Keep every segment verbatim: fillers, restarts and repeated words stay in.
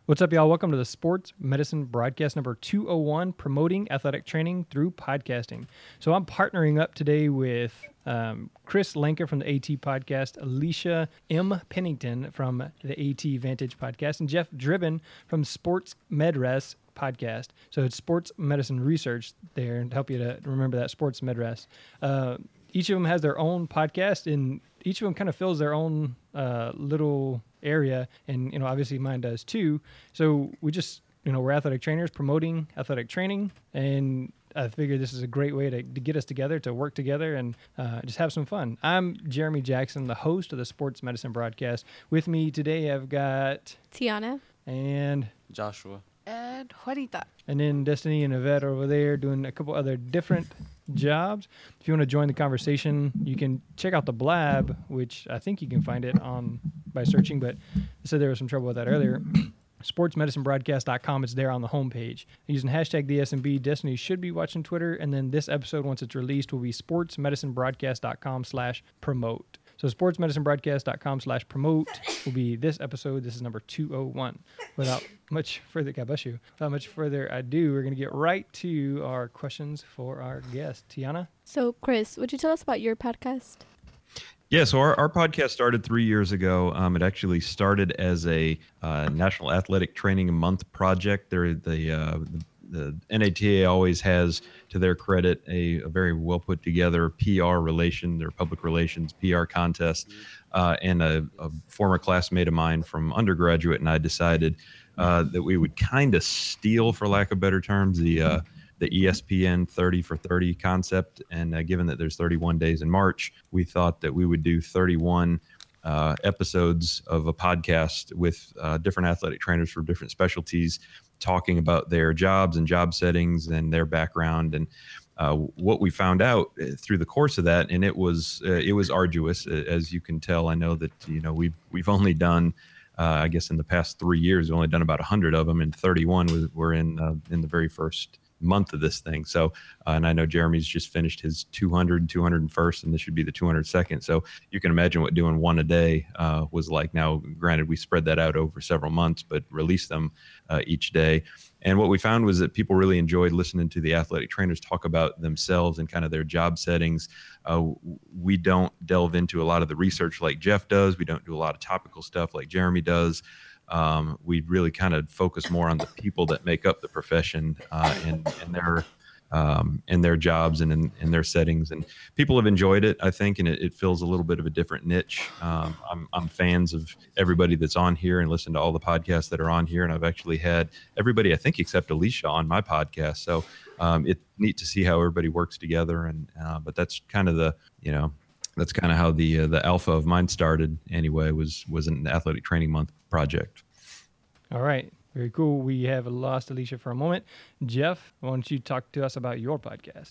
What's up, y'all? Welcome to the Sports Medicine Broadcast number two oh one, promoting athletic training through podcasting. So I'm partnering up today with um, Chris Lenker from the AT Podcast, Alicia M. Pennington from the AT Vantage Podcast, and Jeff Driven from Sports MedRest Podcast. So it's sports medicine research there to help you to remember that sports MedRest. Uh, each of them has their own podcast, and each of them kind of fills their own uh, little area, and you know obviously mine does too. So we just you know we're athletic trainers promoting athletic training, and I figured this is a great way to, to get us together, to work together, and uh, just have some fun. I'm Jeremy Jackson, the host of the Sports Medicine Broadcast. With me today I've got Tiana and Joshua and Juanita. And then Destiny and Yvette are over there doing a couple other different jobs. If you want to join the conversation, you can check out the Blab, which I think you can find it on by searching, but I said there was some trouble with that earlier. sports medicine broadcast dot com. It's there on the homepage. Using hashtag D S M B, Destiny should be watching Twitter, and then this episode, once it's released, will be sports medicine broadcast dot com slash promote. So sports medicine broadcast dot com slash promote will be this episode. This is number two oh one. Without much further, God bless you. Without much further ado, we're going to get right to our questions for our guest, Tiana. So, Chris, would you tell us about your podcast? Yeah, so our, our podcast started three years ago. Um, it actually started as a uh, National Athletic Training Month project. They're the, uh, the the N A T A always has, to their credit, a, a very well put together P R relation, their public relations P R contest. Uh, and a, a former classmate of mine from undergraduate and I decided uh, that we would kind of steal, for lack of better terms, the uh, the E S P N thirty for thirty concept. And uh, given that there's thirty-one days in March, we thought that we would do thirty-one uh, episodes of a podcast with uh, different athletic trainers for different specialties, talking about their jobs and job settings and their background. And uh, what we found out through the course of that, and it was uh, it was arduous, as you can tell. I know that you know we've we've only done, uh, I guess, in the past three years, we've only done about one hundred of them, and thirty-one was, were in uh, in the very first month of this thing. So, uh, and I know Jeremy's just finished his two hundred, two hundred first, and this should be the two hundred second. So you can imagine what doing one a day uh, was like. Now, granted, we spread that out over several months, but released them uh, each day. And what we found was that people really enjoyed listening to the athletic trainers talk about themselves and kind of their job settings. Uh, we don't delve into a lot of the research like Jeff does. We don't do a lot of topical stuff like Jeremy does. Um, we really kind of focus more on the people that make up the profession uh, and, and their um, and their jobs and in, in their settings. And people have enjoyed it, I think, and it, it fills a little bit of a different niche. Um, I'm, I'm fans of everybody that's on here and listen to all the podcasts that are on here. And I've actually had everybody, I think, except Alicia on my podcast. So um, it's neat to see how everybody works together. And uh, but that's kind of the, you know, that's kind of how the uh, the alpha of mine started anyway, was was an athletic training month project. All right. Very cool. We have lost Alicia for a moment. Jeff, why don't you talk to us about your podcast?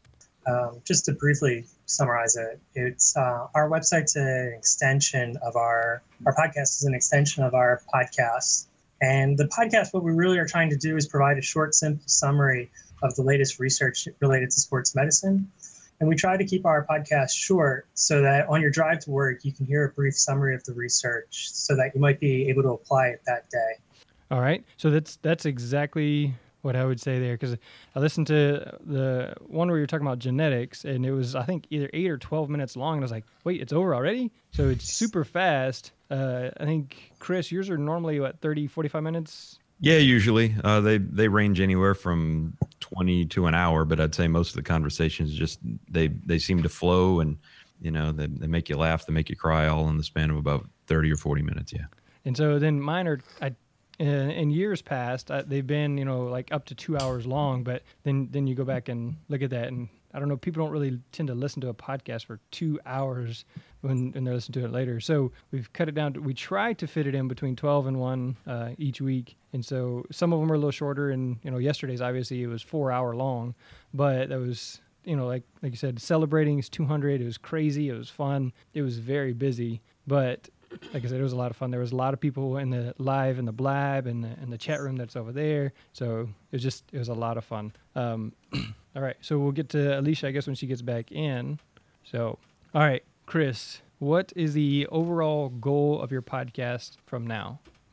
Um, just to briefly summarize it, it's uh, our website's an extension of our, our podcast is an extension of our podcast. And the podcast, what we really are trying to do is provide a short, simple summary of the latest research related to sports medicine. And we try to keep our podcast short so that on your drive to work, you can hear a brief summary of the research so that you might be able to apply it that day. All right. So that's that's exactly what I would say there, because I listened to the one where you're talking about genetics, and it was, I think, either eight or twelve minutes long. And I was like, wait, it's over already? So it's super fast. Uh, I think, Chris, yours are normally, what, thirty, forty-five minutes? Yeah, usually. Uh, they, they range anywhere from twenty to an hour, but I'd say most of the conversations just, they, they seem to flow, and, you know, they, they make you laugh, they make you cry, all in the span of about thirty or forty minutes, yeah. And so then mine are, I, in, in years past, uh, they've been, you know, like up to two hours long, but then, then you go back and look at that, and I don't know, people don't really tend to listen to a podcast for two hours when, when they're listening to it later. So we've cut it down to, we try to fit it in between twelve and one uh, each week. And so some of them are a little shorter, and, you know, yesterday's obviously it was four hour long, but that was, you know, like, like you said, celebrating is two hundred. It was crazy. It was fun. It was very busy, but like I said, it was a lot of fun. There was a lot of people in the live and the blab and the, and the chat room that's over there. So it was just, it was a lot of fun. Um, all right. So we'll get to Alicia, I guess, when she gets back in. So, all right, Chris, what is the overall goal of your podcast from now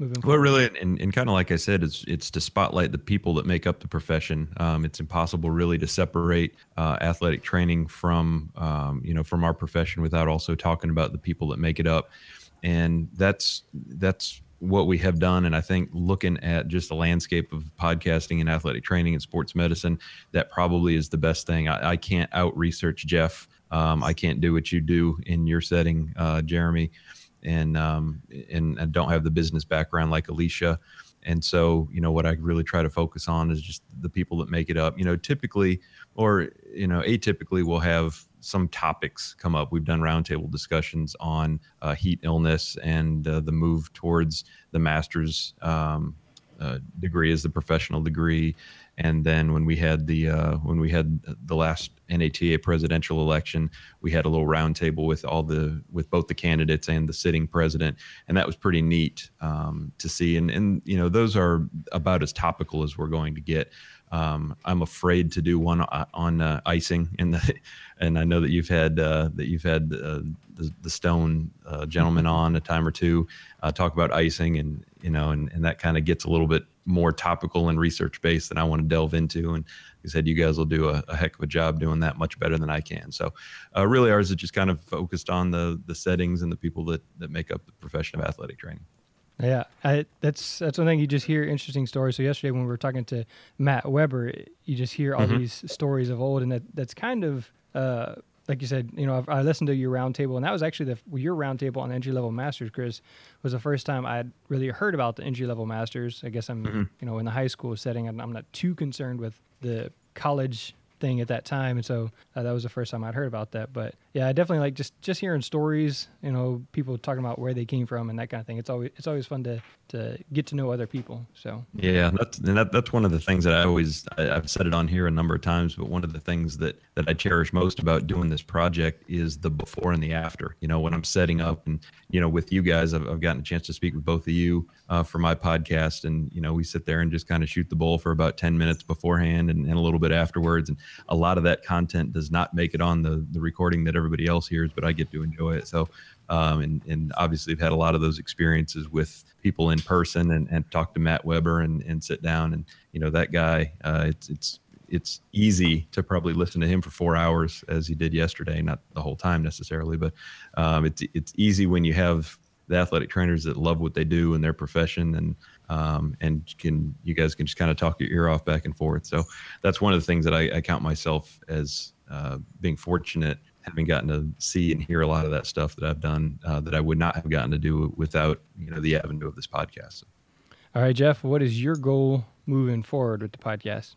moving Well, forward? really, and, and kind of like I said, it's it's to spotlight the people that make up the profession. Um, it's impossible really to separate uh, athletic training from um, you know from our profession without also talking about the people that make it up, and that's that's what we have done. And I think looking at just the landscape of podcasting and athletic training and sports medicine, that probably is the best thing. I, I can't out research Jeff. Um, I can't do what you do in your setting, uh, Jeremy. And, um, and and don't have the business background like Alicia. And so, you know, what I really try to focus on is just the people that make it up. You know, typically, or, you know, atypically, we'll have some topics come up. We've done roundtable discussions on uh, heat illness and uh, the move towards the master's um, uh, degree as the professional degree. And then when we had the uh, when we had the last N A T A presidential election, we had a little roundtable with all the with both the candidates and the sitting president, and that was pretty neat um, to see. And and you know those are about as topical as we're going to get. Um, I'm afraid to do one on uh, icing, and the, and I know that you've had uh, that you've had uh, the, the Stone uh, gentleman on a time or two uh, talk about icing, and you know, and, and that kind of gets a little bit more topical and research based than I want to delve into. And he said, you guys will do a, a heck of a job doing that, much better than I can. So uh, really ours is just kind of focused on the the settings and the people that, that make up the profession of athletic training. Yeah, I, that's that's one thing. You just hear interesting stories. So yesterday when we were talking to Matt Weber, you just hear all Mhm. these stories of old, and that that's kind of uh, like you said. You know, I've, I listened to your roundtable, and that was actually the well, your roundtable on entry level masters, Chris, was the first time I'd really heard about the entry level masters. I guess I'm Mhm. you know in the high school setting, and I'm not too concerned with the college thing at that time, and so uh, that was the first time I'd heard about that. But yeah, I definitely like just just hearing stories, you know, people talking about where they came from and that kind of thing. It's always it's always fun to to get to know other people. So Yeah, that's and that, that's one of the things that I always I, I've said it on here a number of times, but one of the things that that I cherish most about doing this project is the before and the after. You know, when I'm setting up, and you know, with you guys, I've, I've gotten a chance to speak with both of you uh, for my podcast, and you know, we sit there and just kind of shoot the bull for about ten minutes beforehand and, and a little bit afterwards, and a lot of that content does not make it on the the recording that everybody else hears, but I get to enjoy it. So. Um, and, and obviously I've had a lot of those experiences with people in person, and, and talk to Matt Weber and, and sit down, and, you know, that guy, uh, it's, it's, it's easy to probably listen to him for four hours as he did yesterday, not the whole time necessarily, but, um, it's, it's easy when you have the athletic trainers that love what they do in their profession, and, um, and can, you guys can just kind of talk your ear off back and forth. So that's one of the things that I, I count myself as, uh, being fortunate, having gotten to see and hear a lot of that stuff that I've done uh, that I would not have gotten to do without, you know, the avenue of this podcast. all right, Jeff, what is your goal moving forward with the podcast?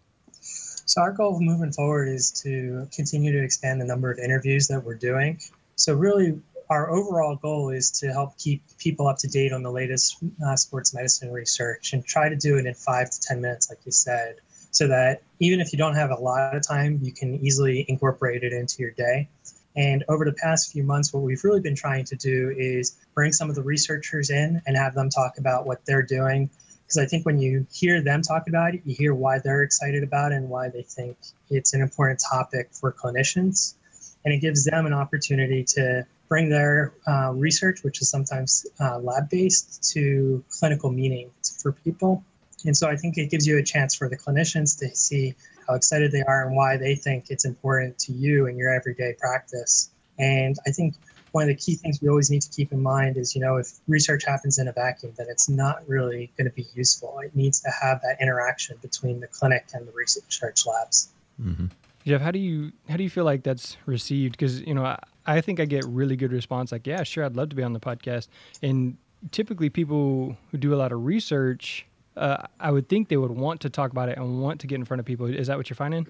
So our goal moving forward is to continue to expand the number of interviews that we're doing. So really, our overall goal is to help keep people up to date on the latest uh, sports medicine research, and try to do it in five to ten minutes, like you said, so that even if you don't have a lot of time, you can easily incorporate it into your day. And over the past few months, what we've really been trying to do is bring some of the researchers in and have them talk about what they're doing. Because I think when you hear them talk about it, you hear why they're excited about it and why they think it's an important topic for clinicians. And it gives them an opportunity to bring their uh, research, which is sometimes uh, lab-based, to clinical meaning for people. And so I think it gives you a chance for the clinicians to see how excited they are and why they think it's important to you in your everyday practice. And I think one of the key things we always need to keep in mind is, you know, if research happens in a vacuum, then it's not really going to be useful. It needs to have that interaction between the clinic and the research labs. Mm-hmm. Jeff, how do you how do you feel like that's received? Because, you know, I, I think I get really good response. Like, yeah, sure, I'd love to be on the podcast. And typically people who do a lot of research, uh, I would think they would want to talk about it and want to get in front of people. Is that what you're finding?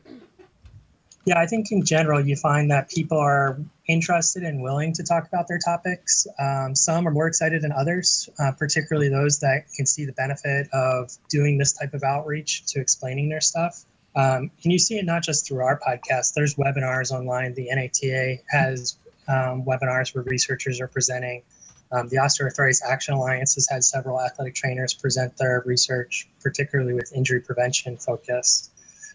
Yeah, I think in general, you find that people are interested and willing to talk about their topics. Um, some are more excited than others, uh, particularly those that can see the benefit of doing this type of outreach to explaining their stuff. Um, and you see it not just through our podcast. There's webinars online. The N A T A has um, webinars where researchers are presenting. Um, the Osteoarthritis Action Alliance has had several athletic trainers present their research, particularly with injury prevention focus.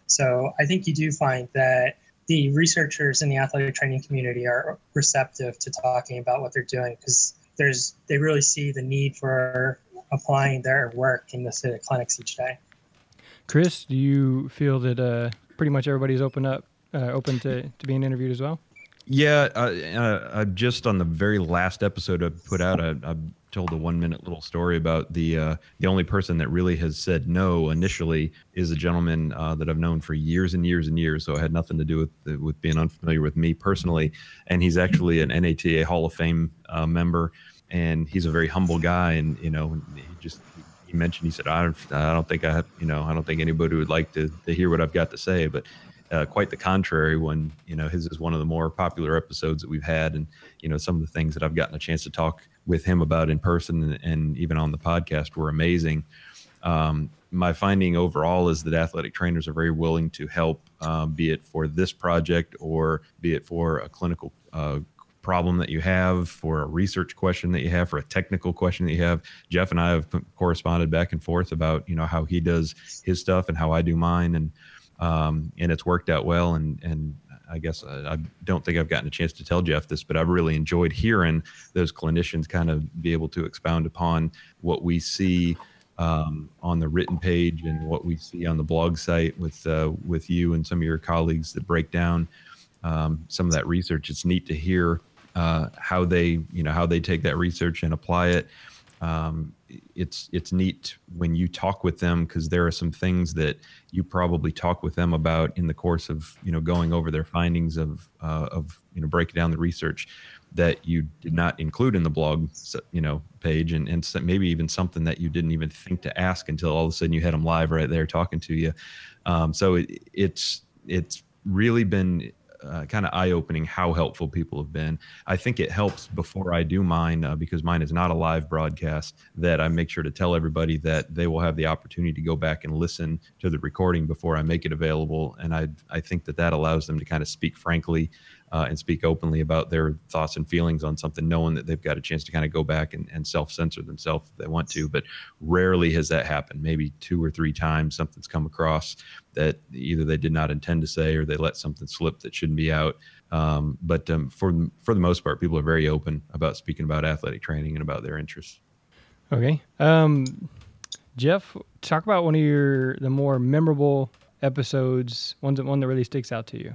So I think you do find that the researchers in the athletic training community are receptive to talking about what they're doing, because there's they really see the need for applying their work in the city clinics each day. Chris, do you feel that uh, pretty much everybody's open up, uh, open to, to being interviewed as well? Yeah, uh, uh, I just on the very last episode I put out, I, I told a one-minute little story about the uh, the only person that really has said no initially is a gentleman uh, that I've known for years and years and years. So it had nothing to do with with being unfamiliar with me personally, and he's actually an N A T A Hall of Fame uh, member, and he's a very humble guy, and you know, he just. He mentioned, he said, I don't, I don't think I have, you know, I don't think anybody would like to, to hear what I've got to say, but uh, quite the contrary when, you know, his is one of the more popular episodes that we've had. And, you know, some of the things that I've gotten a chance to talk with him about in person and, and even on the podcast were amazing. Um, my finding overall is that athletic trainers are very willing to help, um, be it for this project or be it for a clinical uh problem that you have, for a research question that you have, for a technical question that you have. Jeff and I have corresponded back and forth about, you know, how he does his stuff and how I do mine. And, um, and it's worked out well. And, and I guess I, I don't think I've gotten a chance to tell Jeff this, but I've really enjoyed hearing those clinicians kind of be able to expound upon what we see um, on the written page and what we see on the blog site with, uh, with you and some of your colleagues that break down um, some of that research. It's neat to hear uh, how they, you know, how they take that research and apply it. Um, it's, it's neat when you talk with them, because there are some things that you probably talk with them about in the course of, you know, going over their findings of, uh, of, you know, breaking down the research that you did not include in the blog, you know, page, and, and maybe even something that you didn't even think to ask until all of a sudden you had them live right there talking to you. Um, so it, it's, it's really been Uh, kind of eye-opening how helpful people have been. I think it helps before I do mine, uh, because mine is not a live broadcast, that I make sure to tell everybody that they will have the opportunity to go back and listen to the recording before I make it available. And I I think that that allows them to kind of speak frankly uh, and speak openly about their thoughts and feelings on something, knowing that they've got a chance to kind of go back and, and self-censor themselves if they want to. But rarely has that happened. Maybe two or three times something's come across that either they did not intend to say or they let something slip that shouldn't be out. Um, but um, for for the most part, people are very open about speaking about athletic training and about their interests. Okay. Um, Jeff, talk about one of your the more memorable episodes, one that one that really sticks out to you.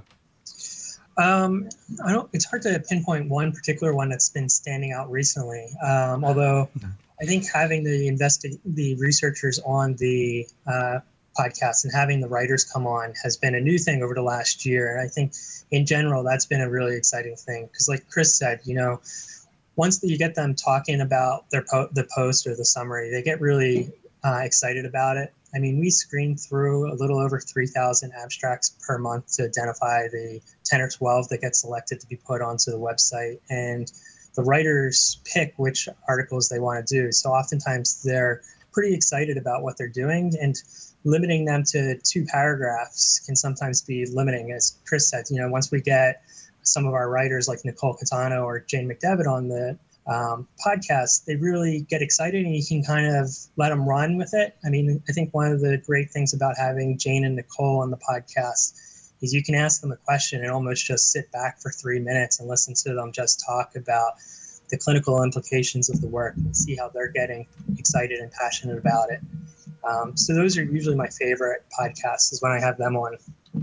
Um, I don't. It's hard to pinpoint one particular one that's been standing out recently. Um, although I think having the investi- the researchers on the uh, podcast and having the writers come on has been a new thing over the last year. And I think in general, that's been a really exciting thing. Because like Chris said, you know, once you get them talking about their po- the post or the summary, they get really uh, excited about it. I mean, we screen through a little over three thousand abstracts per month to identify the ten or twelve that get selected to be put onto the website. And the writers pick which articles they want to do. So oftentimes they're pretty excited about what they're doing, and limiting them to two paragraphs can sometimes be limiting. As Chris said, you know, once we get some of our writers like Nicole Catano or Jane McDevitt on the um, podcast, they really get excited and you can kind of let them run with it. I mean, I think one of the great things about having Jane and Nicole on the podcast is you can ask them a question and almost just sit back for three minutes and listen to them just talk about the clinical implications of the work and see how they're getting excited and passionate about it. Um, so those are usually my favorite podcasts, is when I have them on.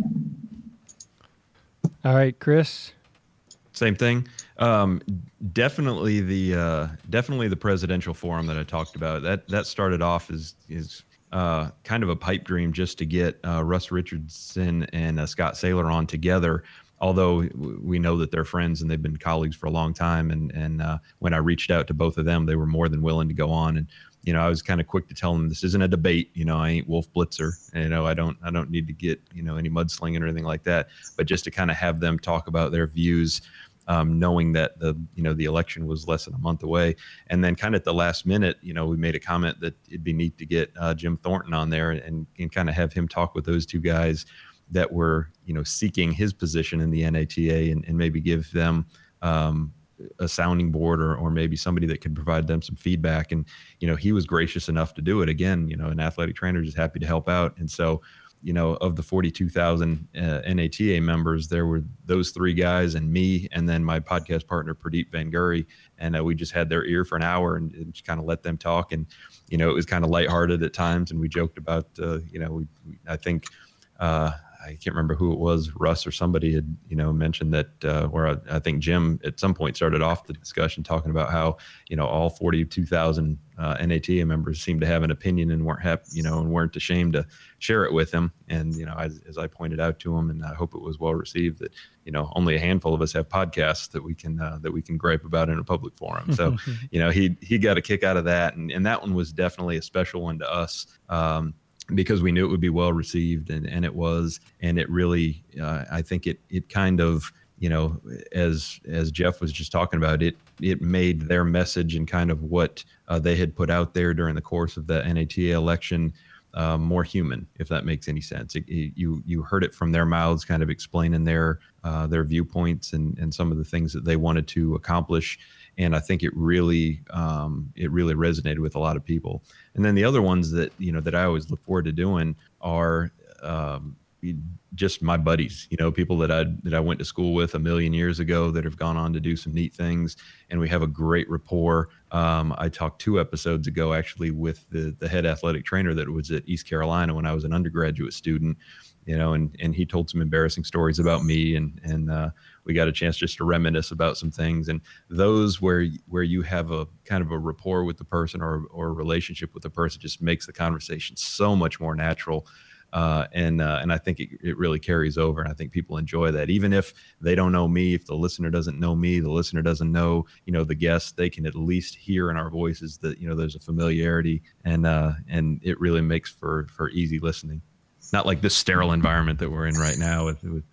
All right, Chris. Same thing. Um, definitely the uh, definitely the presidential forum that I talked about. That that started off as is uh, kind of a pipe dream just to get uh, Russ Richardson and uh, Scott Saylor on together. Although we know that they're friends and they've been colleagues for a long time, and and uh, when I reached out to both of them, they were more than willing to go on. And you know, I was kind of quick to tell them this isn't a debate. You know, I ain't Wolf Blitzer. And, you know, I don't I don't need to get you know any mudslinging or anything like that. But just to kind of have them talk about their views, um, knowing that the you know the election was less than a month away, and then kind of at the last minute, you know, we made a comment that it'd be neat to get uh, Jim Thornton on there and and kind of have him talk with those two guys that were, you know, seeking his position in the N A T A, and, and maybe give them um, a sounding board, or, or maybe somebody that could provide them some feedback. And, you know, he was gracious enough to do it. Again, you know, an athletic trainer is happy to help out. And so, you know, of the forty-two thousand uh, N A T A members, there were those three guys and me, and then my podcast partner, Pradeep Van Guri. And uh, we just had their ear for an hour and, and just kind of let them talk. And, you know, it was kind of lighthearted at times. And we joked about, uh, you know, we, we, I think, uh, I can't remember who it was, Russ or somebody had, you know, mentioned that, uh, or I, I think Jim at some point started off the discussion talking about how, you know, all forty-two thousand uh, N A T A members seemed to have an opinion and weren't happy, you know, and weren't ashamed to share it with him. And, you know, as, as I pointed out to him, and I hope it was well received, that, you know, only a handful of us have podcasts that we can, uh, that we can gripe about in a public forum. So, you know, he, he got a kick out of that. And, and that one was definitely a special one to us. Um, because we knew it would be well received, and, and it was, and it really, uh, I think it, it kind of, you know, as, as Jeff was just talking about, it, it made their message and kind of what uh, they had put out there during the course of the N A T A election uh, more human, if that makes any sense. It, it, you, you heard it from their mouths, kind of explaining their, uh, their viewpoints and, and some of the things that they wanted to accomplish. And I think it really, um, it really resonated with a lot of people. And then the other ones that, you know, that I always look forward to doing are um, just my buddies, you know, people that I, that I went to school with a million years ago that have gone on to do some neat things. And we have a great rapport. Um, I talked two episodes ago, actually, with the, the head athletic trainer that was at East Carolina when I was an undergraduate student, you know, and, and he told some embarrassing stories about me, and, and, uh, we got a chance just to reminisce about some things. And those where, where you have a kind of a rapport with the person, or, or a relationship with the person, just makes the conversation so much more natural. Uh, and, uh, and I think it, it really carries over. And I think people enjoy that. Even if they don't know me, if the listener doesn't know me, the listener doesn't know, you know, the guest, they can at least hear in our voices that, you know, there's a familiarity, and, uh, and it really makes for, for easy listening. Not like this sterile environment that we're in right now with, with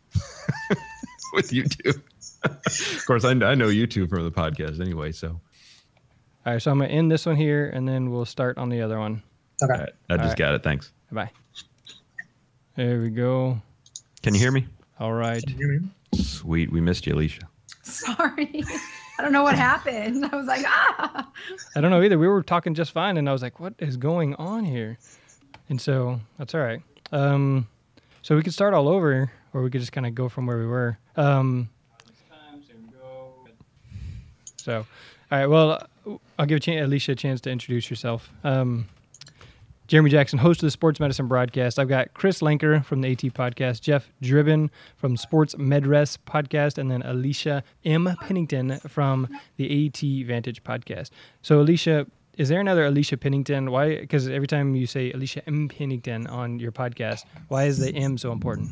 with YouTube. Of course, I, I know YouTube from the podcast anyway. So, all right. So I'm gonna end this one here, and then we'll start on the other one. Okay. Right, I just All right. got it. Thanks. Bye. There we go. Can you hear me? All right. Can you hear me? Sweet. We missed you, Alicia. Sorry. I don't know what happened. I was like, ah. I don't know either. We were talking just fine, and I was like, "What is going on here?" And so that's all right. Um, so we could start all over, or we could just kind of go from where we were. Um, so, all right. Well, I'll give a chance, Alicia a chance to introduce yourself. Um, Jeremy Jackson, host of the Sports Medicine Broadcast. I've got Chris Lenker from the AT Podcast, Jeff Driven from Sports MedRest Podcast, and then Alicia M. Pennington from the AT Vantage Podcast. So, Alicia, is there another Alicia Pennington? Why? Because every time you say Alicia M. Pennington on your podcast, why is the M so important?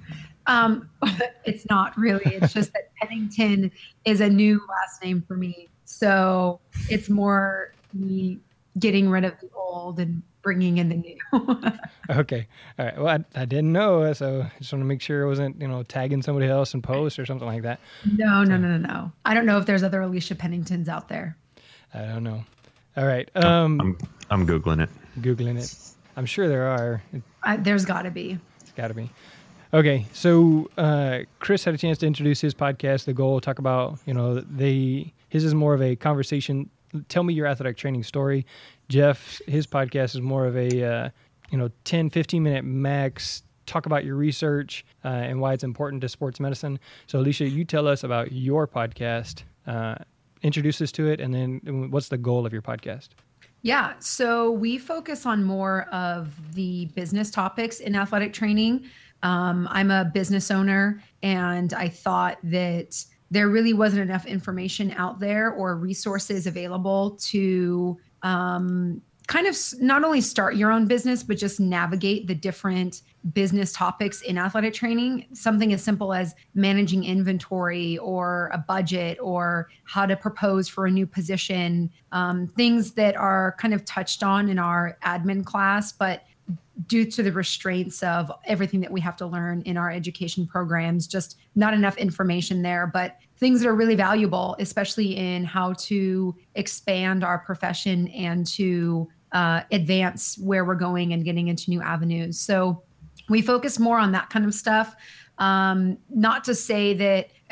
Um, it's not really. It's just that Pennington is a new last name for me. So it's more me getting rid of the old and bringing in the new. Okay. All right. Well, I, I didn't know, so I just want to make sure it wasn't, you know, tagging somebody else in post or something like that. No, no, no, no, no. I don't know if there's other Alicia Penningtons out there. I don't know. All right. Um, I'm, I'm Googling it. Googling it. I'm sure there are. I, there's got to be. It's got to be. Okay, so uh, Chris had a chance to introduce his podcast, The Goal, talk about, you know, they his is more of a conversation. Tell me your athletic training story. Jeff, his podcast is more of a, uh, you know, ten, fifteen minute max, talk about your research uh, and why it's important to sports medicine. So, Alicia, you tell us about your podcast, uh, introduce us to it, and then what's the goal of your podcast? Yeah, so we focus on more of the business topics in athletic training. Um, I'm a business owner, and I thought that there really wasn't enough information out there or resources available to um, kind of not only start your own business, but just navigate the different business topics in athletic training. Something as simple as managing inventory or a budget or how to propose for a new position, um, things that are kind of touched on in our admin class, but due to the restraints of everything that we have to learn in our education programs, just not enough information there, but things that are really valuable, especially in how to expand our profession and to uh, advance where we're going and getting into new avenues. So we focus more on that kind of stuff. Um, not to say that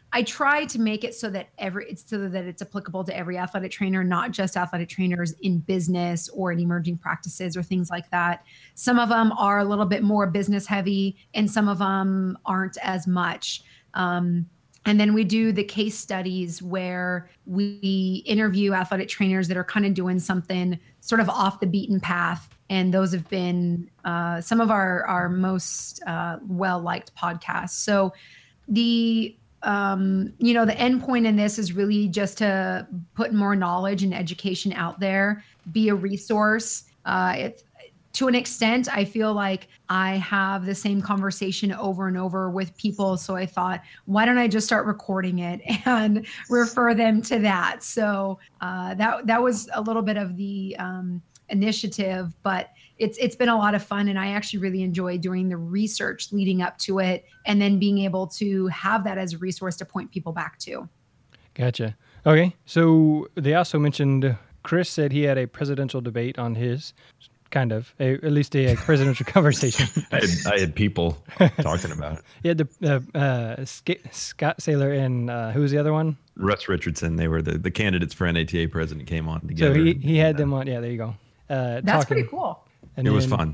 I try to make it so that every it's so that it's applicable to every athletic trainer, not just athletic trainers in business or in emerging practices or things like that. Some of them are a little bit more business heavy, and some of them aren't as much. Um, and then we do the case studies where we interview athletic trainers that are kind of doing something sort of off the beaten path. And those have been uh, some of our, our most uh, well-liked podcasts. So the, um, you know, the end point in this is really just to put more knowledge and education out there, be a resource. Uh, it's, to an extent, I feel like I have the same conversation over and over with people. So I thought, why don't I just start recording it and refer them to that? So uh, that that was a little bit of the um, initiative, but it's it's been a lot of fun, and I actually really enjoy doing the research leading up to it, and then being able to have that as a resource to point people back to. Gotcha. Okay, so they also mentioned Chris said he had a presidential debate on his. Kind of, a, at least a, a presidential conversation. I, had, I had people talking about it. Yeah, the uh, uh, Sc- Scott Saylor and uh, who was the other one? Russ Richardson. They were the, the candidates for N A T A president came on together. So he, he had them on. Yeah, there you go. Uh, That's talking. pretty cool. And it then, was fun.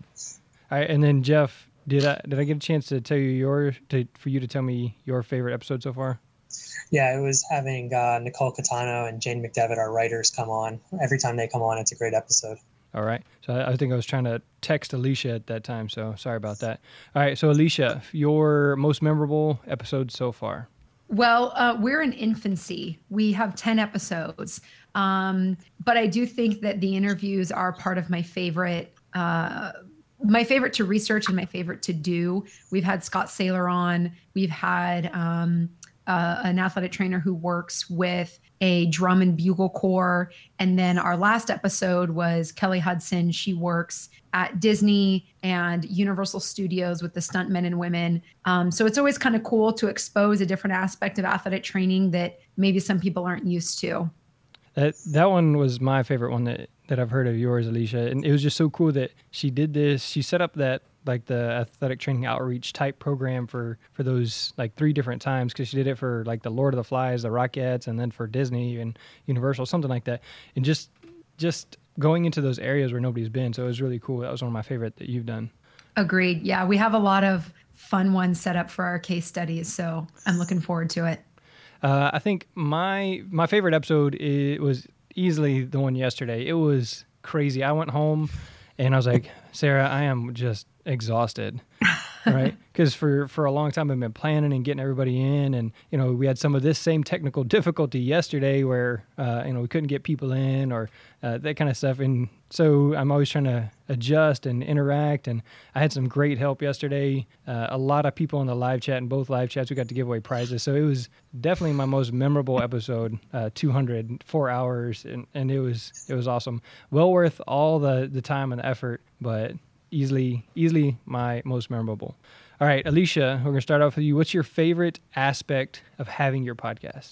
All right, and then Jeff, did I did I get a chance to tell you your to for you to tell me your favorite episode so far? Yeah, it was having uh, Nicole Catano and Jane McDevitt, our writers, come on. Every time they come on, it's a great episode. All right. So I, I think I was trying to text Alicia at that time, so sorry about that. All right. So Alicia, your most memorable episode so far? Well, uh, we're in infancy. We have ten episodes. Um, but I do think that the interviews are part of my favorite, uh, my favorite to research and my favorite to do. We've had Scott Saylor on. We've had um, uh, an athletic trainer who works with a drum and bugle corps. And then our last episode was Kelly Hudson. She works at Disney and Universal Studios with the stuntmen and women. Um, so it's always kind of cool to expose a different aspect of athletic training that maybe some people aren't used to. That that one was my favorite one that, that I've heard of yours, Alicia. And it was just so cool that she did this. She set up that like the athletic training outreach type program for, for those like three different times, because she did it for like the Lord of the Flies, the Rockettes, and then for Disney and Universal, something like that. And just just going into those areas where nobody's been. So it was really cool. That was one of my favorite that you've done. Agreed. Yeah, we have a lot of fun ones set up for our case studies. So I'm looking forward to it. Uh, I think my my favorite episode it was easily the one yesterday. It was crazy. I went home and I was like, Sarah, I am just exhausted, right? Because for, for a long time I've been planning and getting everybody in, and you know we had some of this same technical difficulty yesterday where uh, you know we couldn't get people in or uh, that kind of stuff, and so I'm always trying to adjust and interact. And I had some great help yesterday. Uh, a lot of people in the live chat, and both live chats we got to give away prizes, so it was definitely my most memorable episode. uh, two hundred four hours, and, and it was it was awesome. Well worth all the the time and the effort, but easily easily my most memorable. All right, Alicia, we're going to start off with you. What's your favorite aspect of having your podcast?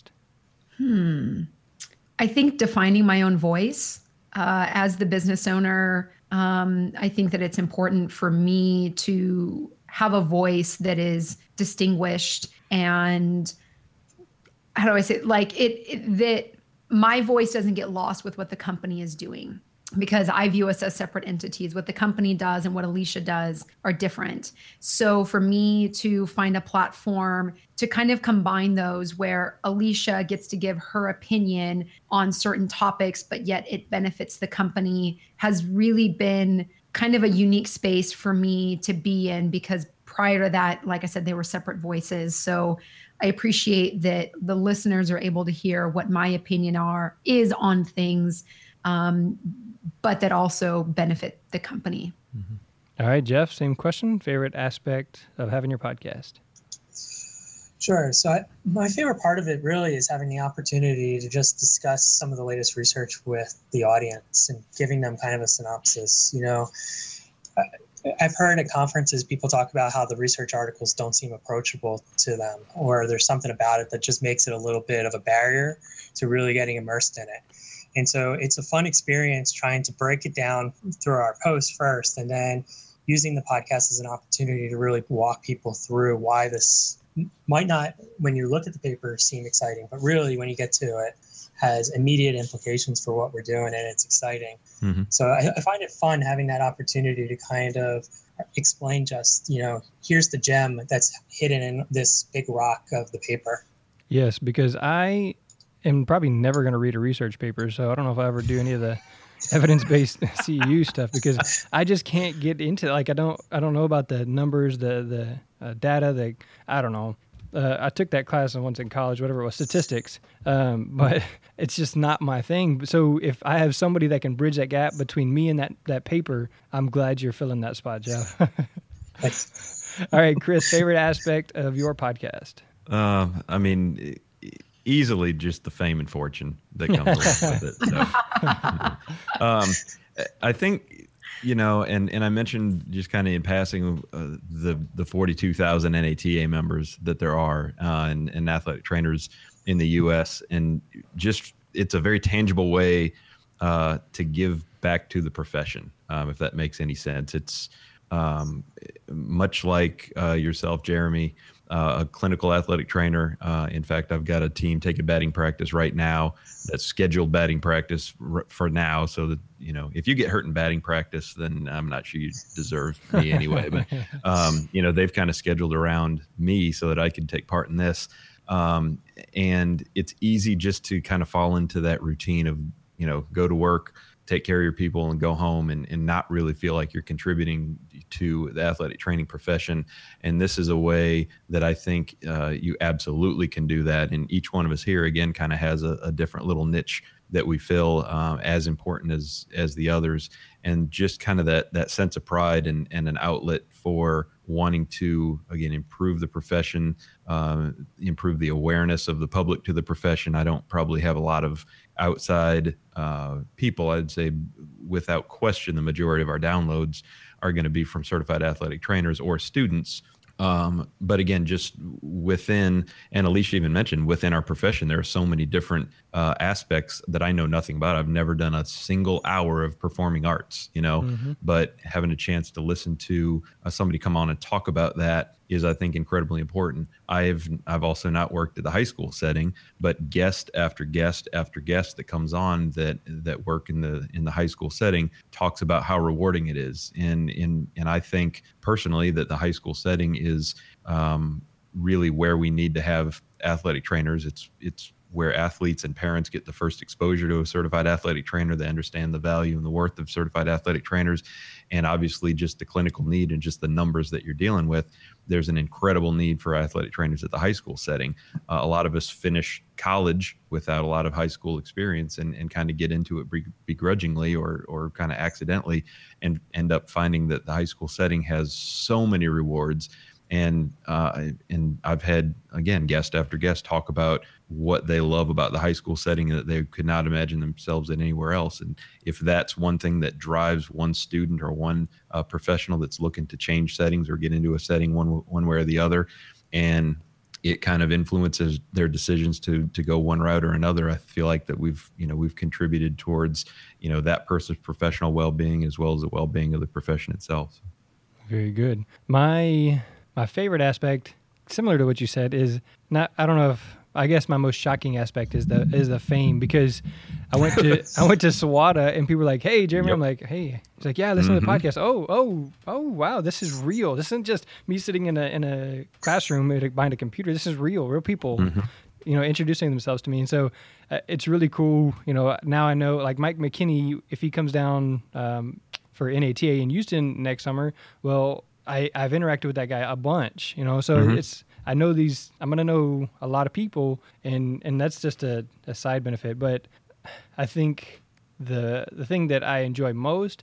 Hmm. I think defining my own voice. Uh, as the business owner, um, I think that it's important for me to have a voice that is distinguished, and how do I say it? Like it, it that my voice doesn't get lost with what the company is doing, because I view us as separate entities. What the company does and what Alicia does are different. So for me to find a platform to kind of combine those, where Alicia gets to give her opinion on certain topics, but yet it benefits the company, has really been kind of a unique space for me to be in, because prior to that, like I said, they were separate voices. So I appreciate that the listeners are able to hear what my opinion are is on things, um, but that also benefit the company. Mm-hmm. All right, Jeff, same question. Favorite aspect of having your podcast? Sure. So I, my favorite part of it really is having the opportunity to just discuss some of the latest research with the audience and giving them kind of a synopsis. You know, I, I've heard at conferences people talk about how the research articles don't seem approachable to them, or there's something about it that just makes it a little bit of a barrier to really getting immersed in it. And so it's a fun experience trying to break it down through our posts first, and then using the podcast as an opportunity to really walk people through why this might not, when you look at the paper, seem exciting, but really when you get to it, has immediate implications for what we're doing, and it's exciting. Mm-hmm. So I, I find it fun having that opportunity to kind of explain just, you know, here's the gem that's hidden in this big rock of the paper. Yes, because I am probably never going to read a research paper, so I don't know if I ever do any of the evidence-based C E U stuff, because I just can't get into it. Like I don't, I don't know about the numbers, the the uh, data, the I don't know. Uh, I took that class once in college, whatever it was, statistics, um, but it's just not my thing. So if I have somebody that can bridge that gap between me and that, that paper, I'm glad you're filling that spot, Jeff. All right, Chris, favorite aspect of your podcast? Uh, I mean, easily just the fame and fortune that comes along with it. So, um, I think, you know, and, and I mentioned just kind of in passing uh, the the forty-two thousand N A T A members that there are uh, and, and athletic trainers in the U S, and just it's a very tangible way uh, to give back to the profession, um, if that makes any sense. It's um, much like uh, yourself, Jeremy, uh, a clinical athletic trainer. Uh, in fact, I've got a team taking batting practice right now that's scheduled batting practice r- for now. So that, you know, if you get hurt in batting practice, then I'm not sure you deserve me anyway. But, um, you know, they've kind of scheduled around me so that I can take part in this. Um, and it's easy just to kind of fall into that routine of, you know, go to work, take care of your people and go home and, and not really feel like you're contributing to the athletic training profession. And this is a way that I think uh, you absolutely can do that. And each one of us here, again, kind of has a, a different little niche that we feel uh, as important as as the others. And just kind of that that sense of pride and, and an outlet for wanting to, again, improve the profession, uh, improve the awareness of the public to the profession. I don't probably have a lot of outside uh, people. I'd say without question, the majority of our downloads are going to be from certified athletic trainers or students. Um, but again, just within, and Alicia even mentioned, within our profession, there are so many different uh, aspects that I know nothing about. I've never done a single hour of performing arts, you know, mm-hmm. but having a chance to listen to uh, somebody come on and talk about that is, I think, incredibly important. I've I've also not worked at the high school setting, but guest after guest after guest that comes on that that work in the in the high school setting talks about how rewarding it is. And in and I think personally that the high school setting is um, really where we need to have athletic trainers. It's it's where athletes and parents get the first exposure to a certified athletic trainer. They understand the value and the worth of certified athletic trainers, and obviously just the clinical need and just the numbers that you're dealing with. There's an incredible need for athletic trainers at the high school setting. Uh, a lot of us finish college without a lot of high school experience and, and kind of get into it begrudgingly or or kind of accidentally and end up finding that the high school setting has so many rewards. And uh, and I've had, again, guest after guest talk about what they love about the high school setting that they could not imagine themselves in anywhere else. And if that's one thing that drives one student or one uh, professional that's looking to change settings or get into a setting one one way or the other, and it kind of influences their decisions to to go one route or another, I feel like that we've you know we've contributed towards you know that person's professional well-being as well as the well-being of the profession itself. Very good. My My favorite aspect, similar to what you said, is not, I don't know if, I guess my most shocking aspect is the is the fame, because I went to I went to SWATA and people were like, hey, Jeremy, yep. I'm like, hey. He's like, yeah, listen mm-hmm. to the podcast. Oh, oh, oh, wow, this is real. This isn't just me sitting in a in a classroom behind a computer. This is real, real people, mm-hmm. you know, introducing themselves to me. And so uh, it's really cool. You know, now I know, like Mike McKinney, if he comes down um, for N A T A in Houston next summer, well, I, I've interacted with that guy a bunch, you know, so mm-hmm. it's, I know these, I'm going to know a lot of people, and, and that's just a, a side benefit. But I think the, the thing that I enjoy most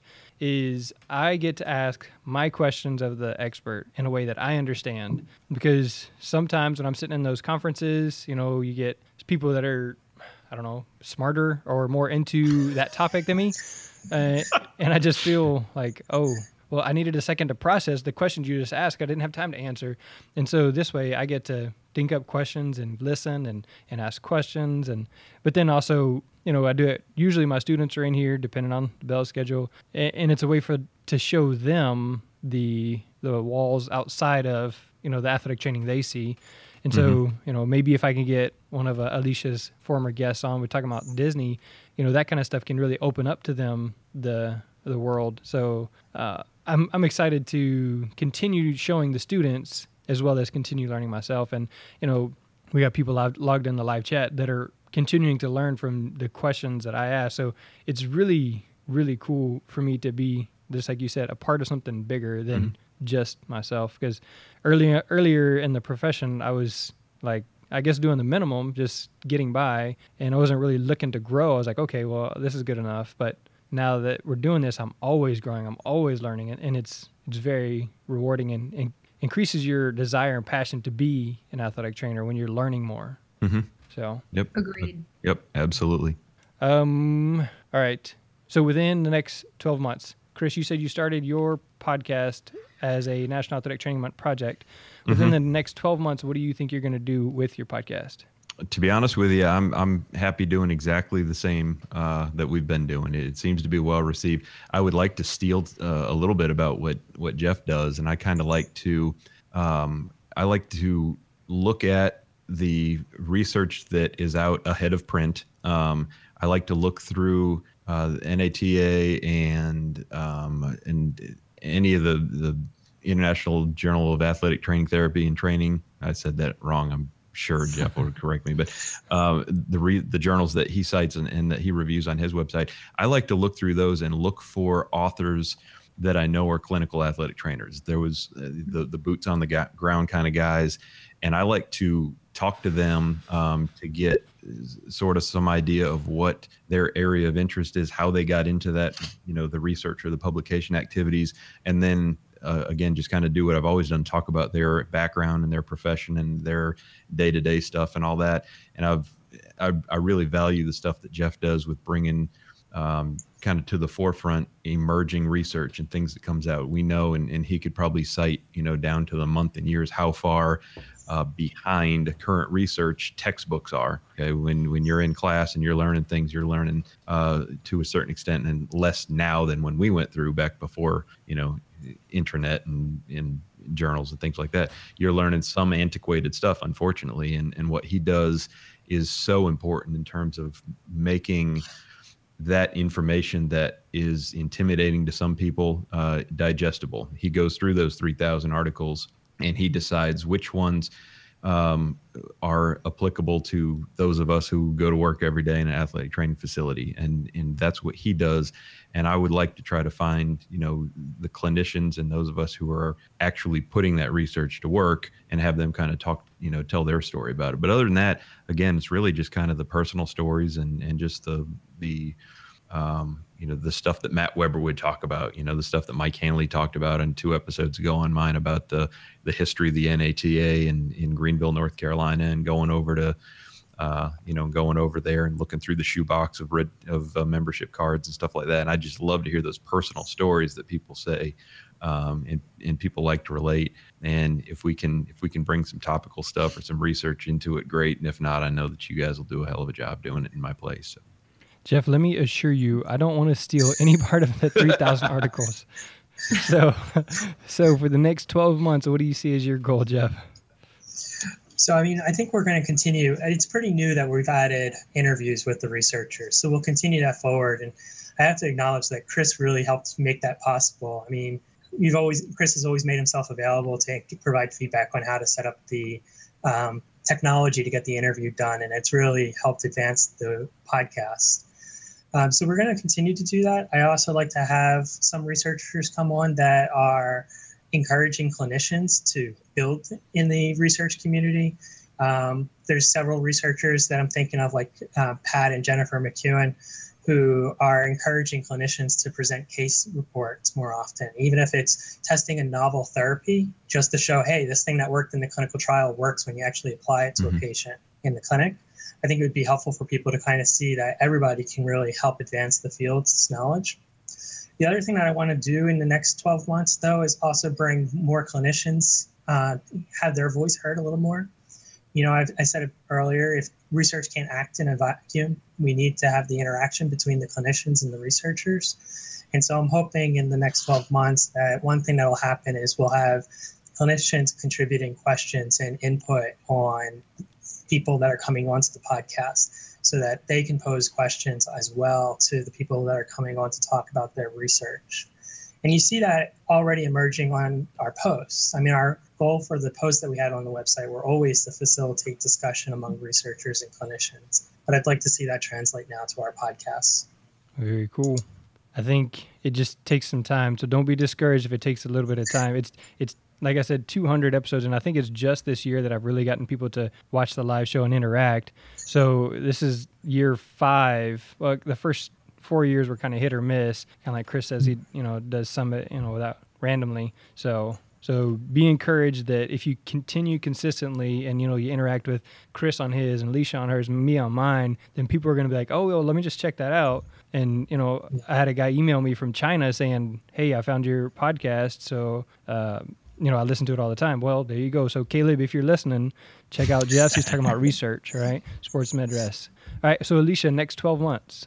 is I get to ask my questions of the expert in a way that I understand, because sometimes when I'm sitting in those conferences, you know, you get people that are, I don't know, smarter or more into that topic than me. Uh, and I just feel like, oh, well, I needed a second to process the questions you just asked. I didn't have time to answer. And so this way I get to think up questions and listen and, and ask questions. And but then also, you know, I do it. Usually my students are in here depending on the bell schedule. And, and it's a way for to show them the the walls outside of you know, the athletic training they see. And so, Mm-hmm. you know, maybe if I can get one of uh, Alicia's former guests on, we're talking about Disney, you know, that kind of stuff can really open up to them the the world. So uh, I'm I'm excited to continue showing the students as well as continue learning myself. And, you know, we got people log- logged in the live chat that are continuing to learn from the questions that I ask. So it's really, really cool for me to be, just like you said, a part of something bigger than mm-hmm. just myself. Because earlier, earlier in the profession, I was like, I guess doing the minimum, just getting by, and I wasn't really looking to grow. I was like, okay, well, this is good enough. But now that we're doing this, I'm always growing. I'm always learning, and, and it's it's very rewarding and, and increases your desire and passion to be an athletic trainer when you're learning more. Mm-hmm. So, yep. Agreed. Yep. Absolutely. Um. All right. So within the next twelve months, Chris, you said you started your podcast as a National Athletic Training Month project. Within mm-hmm. the next twelve months, what do you think you're going to do with your podcast? To be honest with you, I'm I'm happy doing exactly the same uh, that we've been doing. It seems to be well received. I would like to steal uh, a little bit about what, what Jeff does, and I kind of like to um, I like to look at the research that is out ahead of print. Um, I like to look through uh, N A T A and um, and any of the the International Journal of Athletic Training Therapy and Training. I said that wrong. I'm sure Jeff will correct me, but uh, the re- the journals that he cites and, and that he reviews on his website, I like to look through those and look for authors that I know are clinical athletic trainers. There was uh, the the boots on the ga- ground kind of guys, and I like to talk to them um, to get sort of some idea of what their area of interest is, how they got into that, you know, the research or the publication activities, and then Uh, again, just kind of do what I've always done, talk about their background and their profession and their day-to-day stuff and all that. And I've, I, I really value the stuff that Jeff does with bringing um, kind of to the forefront emerging research and things that comes out. We know, and, and he could probably cite, you know, down to the month and years, how far uh, behind current research textbooks are. Okay, when when you're in class and you're learning things, you're learning uh, to a certain extent, and less now than when we went through back before, you know, internet and, and journals and things like that. You're learning some antiquated stuff, unfortunately, and and what he does is so important in terms of making that information that is intimidating to some people uh, digestible. He goes through those three thousand articles and he decides which ones um, are applicable to those of us who go to work every day in an athletic training facility. And, and that's what he does. And I would like to try to find, you know, the clinicians and those of us who are actually putting that research to work and have them kind of talk, you know, tell their story about it. But other than that, again, it's really just kind of the personal stories and, and just the, the, um, you know, the stuff that Matt Weber would talk about, you know, the stuff that Mike Hanley talked about in two episodes ago on mine about the, the history of the N A T A in, in Greenville, North Carolina, and going over to, uh, you know, going over there and looking through the shoebox of red, of uh, membership cards and stuff like that. And I just love to hear those personal stories that people say, um, and, and people like to relate. And if we can, if we can bring some topical stuff or some research into it, great. And if not, I know that you guys will do a hell of a job doing it in my place. So. Jeff, let me assure you, I don't want to steal any part of the three thousand articles. So, so for the next twelve months, what do you see as your goal, Jeff? So, I mean, I think we're going to continue. It's pretty new that we've added interviews with the researchers. So we'll continue that forward. And I have to acknowledge that Chris really helped make that possible. I mean, we've always, Chris has always made himself available to provide feedback on how to set up the um, technology to get the interview done. And it's really helped advance the podcast. Um, so we're going to continue to do that. I also like to have some researchers come on that are encouraging clinicians to build in the research community. Um, there's several researchers that I'm thinking of, like uh, Pat and Jennifer McEwen, who are encouraging clinicians to present case reports more often, even if it's testing a novel therapy, just to show, hey, this thing that worked in the clinical trial works when you actually apply it to mm-hmm. a patient in the clinic. I think it would be helpful for people to kind of see that everybody can really help advance the field's knowledge. The other thing that I want to do in the next twelve months, though, is also bring more clinicians, uh, have their voice heard a little more. You know, I've, I said it earlier, if research can't act in a vacuum, we need to have the interaction between the clinicians and the researchers. And so I'm hoping in the next twelve months that one thing that will happen is we'll have clinicians contributing questions and input on people that are coming onto the podcast so that they can pose questions as well to the people that are coming on to talk about their research. And you see that already emerging on our posts. I mean, our goal for the posts that we had on the website were always to facilitate discussion among researchers and clinicians. But I'd like to see that translate now to our podcasts. Very cool. I think it just takes some time. So don't be discouraged if it takes a little bit of time. It's, it's like I said, two hundred episodes. And I think it's just this year that I've really gotten people to watch the live show and interact. So this is year five. Well, the first four years were kind of hit or miss. Kind of like Chris says, he, you know, does some, you know, without randomly. So, so be encouraged that if you continue consistently and, you know, you interact with Chris on his and Alicia on hers and me on mine, then people are going to be like, oh, well, let me just check that out. And, you know, I had a guy email me from China saying, hey, I found your podcast. So, uh, you know, I listen to it all the time. Well, there you go. So Caleb, if you're listening, check out Jeff's. He's talking about research, right? Sports med rest. All right. So Alicia, next twelve months.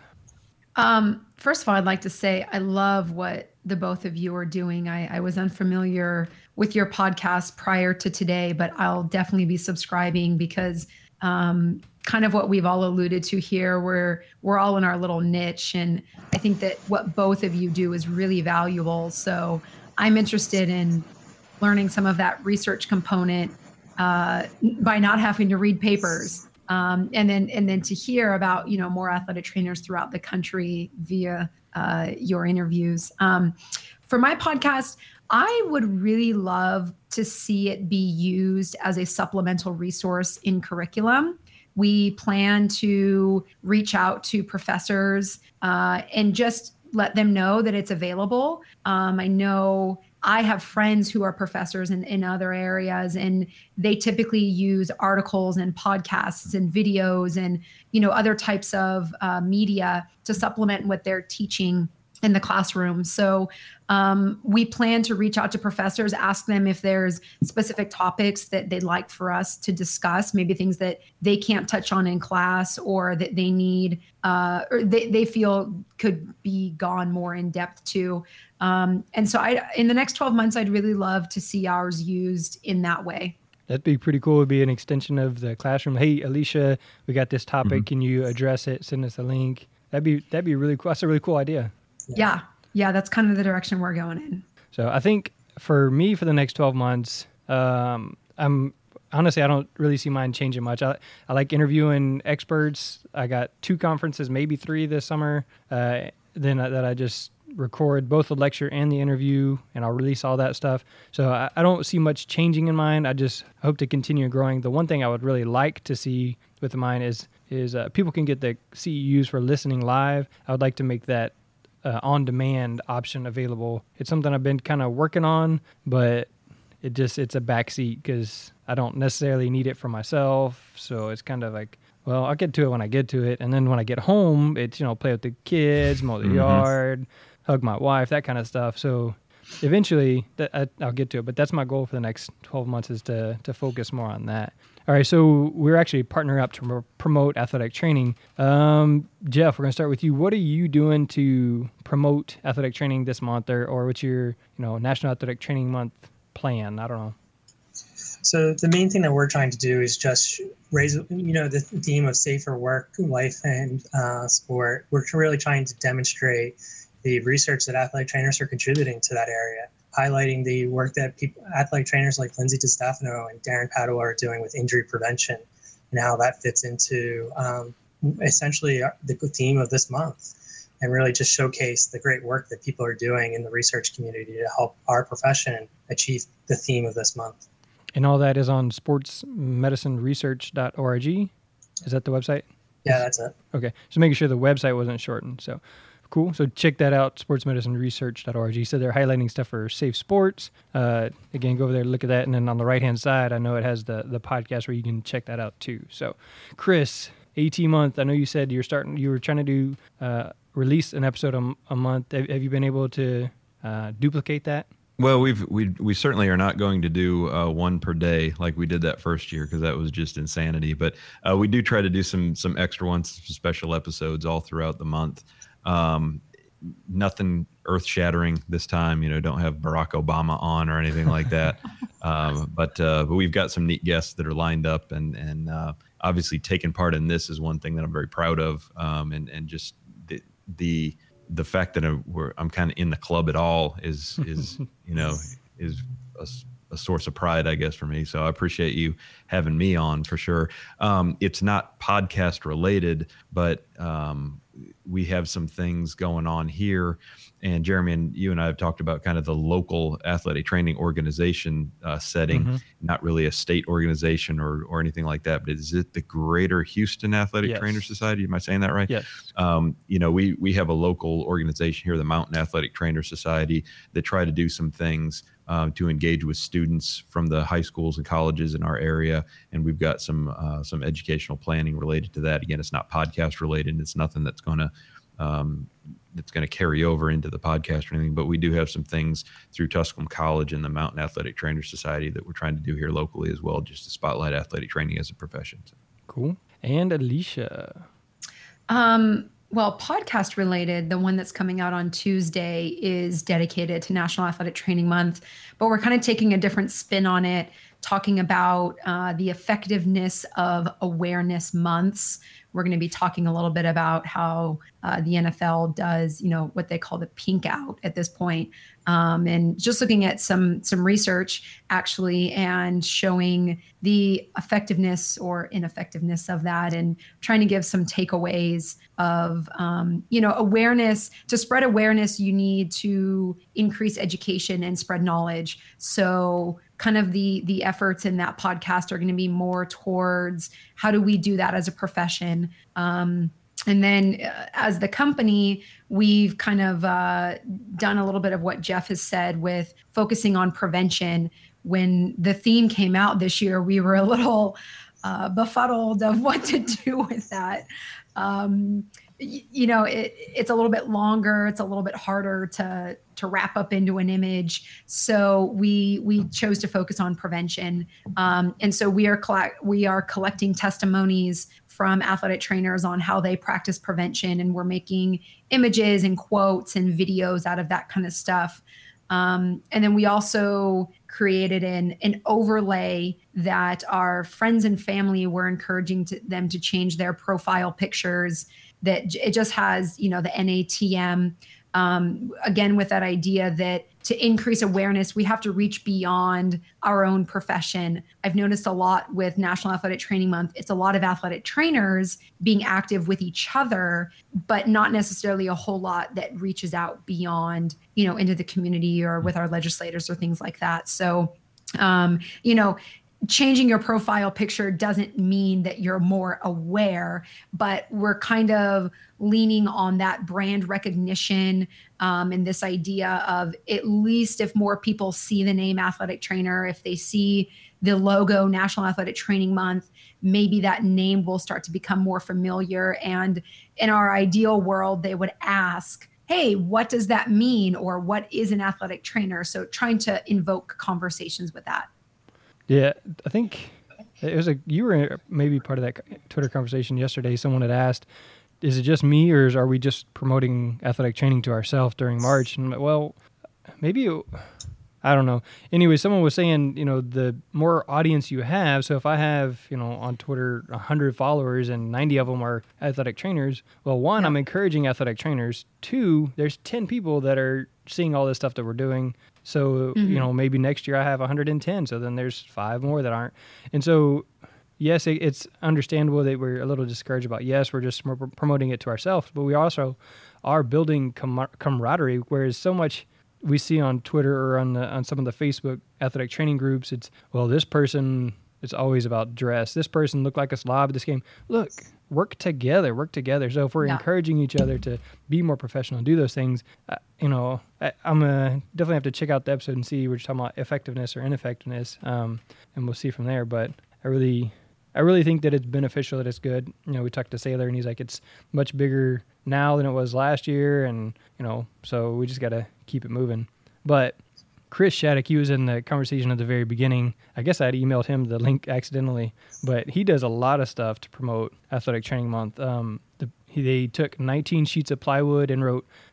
Um, first of all, I'd like to say I love what the both of you are doing. I, I was unfamiliar with your podcast prior to today, but I'll definitely be subscribing because um, kind of what we've all alluded to here, we're, we're all in our little niche. And I think that what both of you do is really valuable. So I'm interested in learning some of that research component uh, by not having to read papers. Um, and then, and then to hear about, you know, more athletic trainers throughout the country via uh, your interviews. Um, for my podcast, I would really love to see it be used as a supplemental resource in curriculum. We plan to reach out to professors uh, and just let them know that it's available. Um, I know I have friends who are professors in, in other areas, and they typically use articles and podcasts and videos and, you know, other types of uh, media to supplement what they're teaching in the classroom. So um, we plan to reach out to professors, ask them if there's specific topics that they'd like for us to discuss, maybe things that they can't touch on in class or that they need, uh, or they, they feel could be gone more in depth to. Um, and so I, in the next twelve months, I'd really love to see ours used in that way. That'd be pretty cool. It'd be an extension of the classroom. Hey, Alicia, we got this topic. Mm-hmm. Can you address it? Send us a link. That'd be, that'd be really cool. That's a really cool idea. Yeah. Yeah. That's kind of the direction we're going in. So I think for me, for the next twelve months, um, I'm honestly, I don't really see mine changing much. I, I like interviewing experts. I got two conferences, maybe three this summer. Uh, then uh, that I just record both the lecture and the interview, and I'll release all that stuff. So I, I don't see much changing in mine. I just hope to continue growing. The one thing I would really like to see with mine is, is uh, people can get the C E Us for listening live. I would like to make that Uh, on-demand option available. It's something I've been kind of working on, but it just, it's a backseat because I don't necessarily need it for myself. So it's kind of like, well, I'll get to it when I get to it. And then when I get home, it's, you know, play with the kids, mow the mm-hmm. yard, hug my wife, that kind of stuff. So eventually that, I, I'll get to it, but that's my goal for the next twelve months is to to focus more on that. All right, so we're actually partnering up to promote athletic training. Um, Jeff, we're going to start with you. What are you doing to promote athletic training this month, or, or what's your, you know, National Athletic Training Month plan? I don't know. So the main thing that we're trying to do is just raise, you know, the theme of safer work, life, and uh, sport. We're really trying to demonstrate the research that athletic trainers are contributing to that area, highlighting the work that people, athletic trainers like Lindsay DiStefano and Darren Padua are doing with injury prevention and how that fits into um, essentially the theme of this month, and really just showcase the great work that people are doing in the research community to help our profession achieve the theme of this month. And all that is on sports medicine research dot org. Is that the website? Yeah, that's it. Okay. So making sure the website wasn't shortened. So cool. So check that out, sports medicine research dot org. So they're highlighting stuff for safe sports. Uh, again, go over there, look at that. And then on the right-hand side, I know it has the, the podcast where you can check that out too. So Chris, AT month, I know you said you're starting, you were trying to do, uh, release an episode a, a month. Have, have you been able to uh, duplicate that? Well, we've we we certainly are not going to do uh, one per day like we did that first year because that was just insanity. But uh, we do try to do some some extra ones, some special episodes all throughout the month. Um, nothing earth shattering this time. You know, don't have Barack Obama on or anything like that. Um, but uh, but we've got some neat guests that are lined up, and and uh, obviously taking part in this is one thing that I'm very proud of, um, and and just the the the fact that I'm, we're, I'm kind of in the club at all is is you know is a, a source of pride, I guess, for me. So I appreciate you having me on for sure. Um, it's not podcast related, but um, we have some things going on here. And Jeremy, and you and I have talked about kind of the local athletic training organization uh, setting, mm-hmm. not really a state organization or or anything like that, but is it the Greater Houston Athletic Yes. Trainer Society? Am I saying that right? Yes. Um, you know, we we have a local organization here, the Mountain Athletic Trainer Society, that try to do some things um, to engage with students from the high schools and colleges in our area, and we've got some uh, some educational planning related to that. Again, it's not podcast related; it's nothing that's going to um, that's going to carry over into the podcast or anything, but we do have some things through Tusculum College and the Mountain Athletic Trainer Society that we're trying to do here locally as well, just to spotlight athletic training as a profession. Cool. And Alicia. Um, well, podcast related, the one that's coming out on Tuesday is dedicated to National Athletic Training Month, but we're kind of taking a different spin on it, talking about uh, the effectiveness of awareness months. We're going to be talking a little bit about how uh, the N F L does, you know, what they call the pink out at this point. Um, and just looking at some some research actually and showing the effectiveness or ineffectiveness of that and trying to give some takeaways of, um, you know, awareness. To spread awareness, you need to increase education and spread knowledge. So kind of the the efforts in that podcast are going to be more towards how do we do that as a profession. Um, and then uh, as the company, we've kind of uh, done a little bit of what Jeff has said with focusing on prevention. When the theme came out this year, we were a little uh, befuddled of what to do with that. Um, you know, it, it's a little bit longer. It's a little bit harder to to wrap up into an image. So we we chose to focus on prevention. Um, and so we are collect, we are collecting testimonies from athletic trainers on how they practice prevention, and we're making images and quotes and videos out of that kind of stuff. Um, and then we also created an, an overlay that our friends and family were encouraging to, them to change their profile pictures, that it just has, you know, the N A T M, um, again, with that idea that to increase awareness, we have to reach beyond our own profession. I've noticed a lot with National Athletic Training Month, it's a lot of athletic trainers being active with each other, but not necessarily a whole lot that reaches out beyond, you know, into the community or with our legislators or things like that. So, um, you know, changing your profile picture doesn't mean that you're more aware, but we're kind of leaning on that brand recognition um, and this idea of, at least if more people see the name athletic trainer, if they see the logo National Athletic Training Month, maybe that name will start to become more familiar. And in our ideal world, they would ask, hey, what does that mean? Or what is an athletic trainer? So trying to invoke conversations with that. Yeah, I think it was a, you were maybe part of that Twitter conversation yesterday. Someone had asked, is it just me, or is, are we just promoting athletic training to ourselves during March? And well, maybe, it, I don't know. Anyway, someone was saying, you know, the more audience you have, so if I have, you know, on Twitter one hundred followers and ninety of them are athletic trainers, well, one, yeah. I'm encouraging athletic trainers. Two, there's ten people that are seeing all this stuff that we're doing. So, mm-hmm. you know, maybe next year I have one hundred ten. So then there's five more that aren't. And so, yes, it, it's understandable that we're a little discouraged about, yes, we're just promoting it to ourselves, but we also are building com- camaraderie, whereas so much we see on Twitter or on the, on some of the Facebook athletic training groups, it's, well, this person, it's always about dress. This person looked like a slob at this game. Look, work together, work together. So if we're yeah. encouraging each other to be more professional and do those things, uh, you know, I, I'm going to definitely have to check out the episode and see we're talking about effectiveness or ineffectiveness, um, and we'll see from there. But I really, I really think that it's beneficial, that it's good. You know, we talked to Sailor and he's like, it's much bigger now than it was last year. And, you know, so we just got to keep it moving. But Chris Shattuck, he was in the conversation at the very beginning. I guess I'd emailed him the link accidentally, but he does a lot of stuff to promote Athletic Training Month. Um, the, he, they took nineteen sheets of plywood and wrote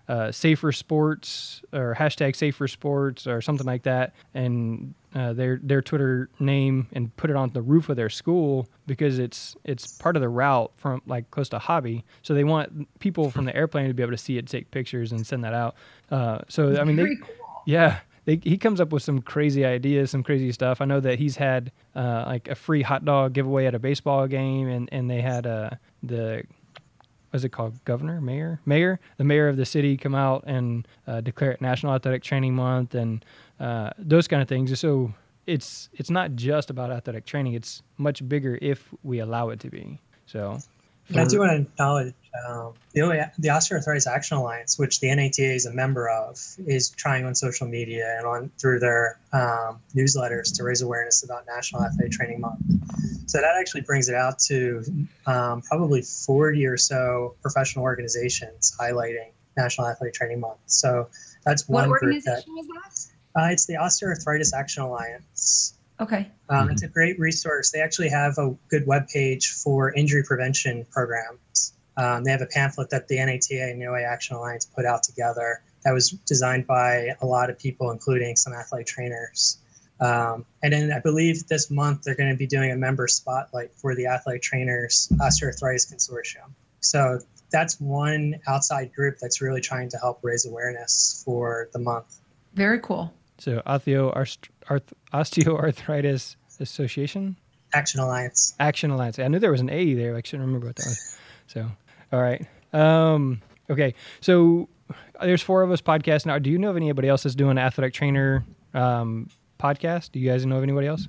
uh, safer sports or hashtag safer sports or something like that, and uh, their their Twitter name and put it on the roof of their school because it's it's part of the route from like close to Hobby. So they want people from the airplane to be able to see it, take pictures, and send that out. Uh, so I mean, they, Very cool. yeah. They, he comes up with some crazy ideas, some crazy stuff. I know that he's had uh, like a free hot dog giveaway at a baseball game, and, and they had uh, the what's it called, governor, mayor, mayor, the mayor of the city come out and uh, declare it National Athletic Training Month, and uh, those kind of things. So it's it's not just about athletic training; it's much bigger if we allow it to be. So. And I do want to acknowledge um, the, the Osteoarthritis Action Alliance, which the N A T A is a member of, is trying on social media and on through their um, newsletters to raise awareness about National Athletic Training Month. So that actually brings it out to um, probably forty or so professional organizations highlighting National Athletic Training Month. So that's one What group that. organization was that? Uh, it's the Osteoarthritis Action Alliance. Okay. Um, it's a great resource. They actually have a good webpage for injury prevention programs. Um, they have a pamphlet that the N A T A and N O A Action Alliance put out together that was designed by a lot of people, including some athletic trainers. Um, and then I believe this month they're going to be doing a member spotlight for the Athletic Trainers Osteoarthritis Consortium. So that's one outside group that's really trying to help raise awareness for the month. Very cool. So Osteoarth- Arth- Osteoarthritis Association? Action Alliance. Action Alliance. I knew there was an A there. I couldn't remember what that was. So, all right. Um, okay. So there's four of us podcasting now. Do you know of anybody else that's doing an athletic trainer um, podcast? Do you guys know of anybody else?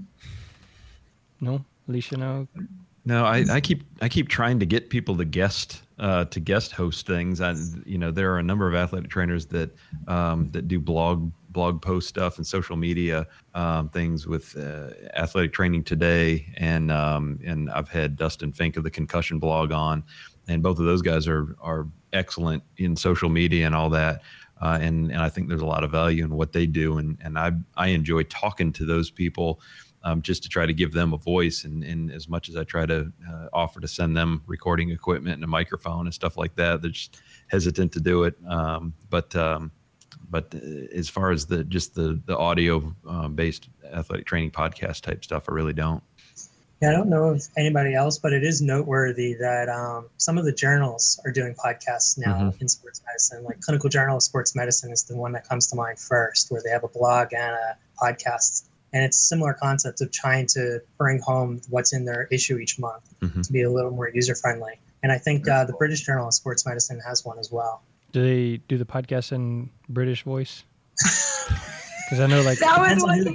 No? Alicia, no? No, I, I keep I keep trying to get people to guest uh, to guest host things. I, you know, there are a number of athletic trainers that um, that do blog blog post stuff and social media um, things with uh, Athletic Training Today, and um, and I've had Dustin Fink of the Concussion blog on, and both of those guys are are excellent in social media and all that. Uh, and and I think there's a lot of value in what they do, and and I I enjoy talking to those people. Um, just to try to give them a voice, and, and as much as I try to uh, offer to send them recording equipment and a microphone and stuff like that, they're just hesitant to do it. Um, but um, but as far as the just the the audio um, based athletic training podcast type stuff, I really don't. Yeah, I don't know of anybody else, but it is noteworthy that um, some of the journals are doing podcasts now mm-hmm. in sports medicine. Like Clinical Journal of Sports Medicine is the one that comes to mind first, where they have a blog and a podcast. And it's a similar concept of trying to bring home what's in their issue each month mm-hmm. to be a little more user-friendly. And I think uh, the British Journal of Sports Medicine has one as well. Do they do the podcast in British voice? Because I know, like, that was depends on one who the thing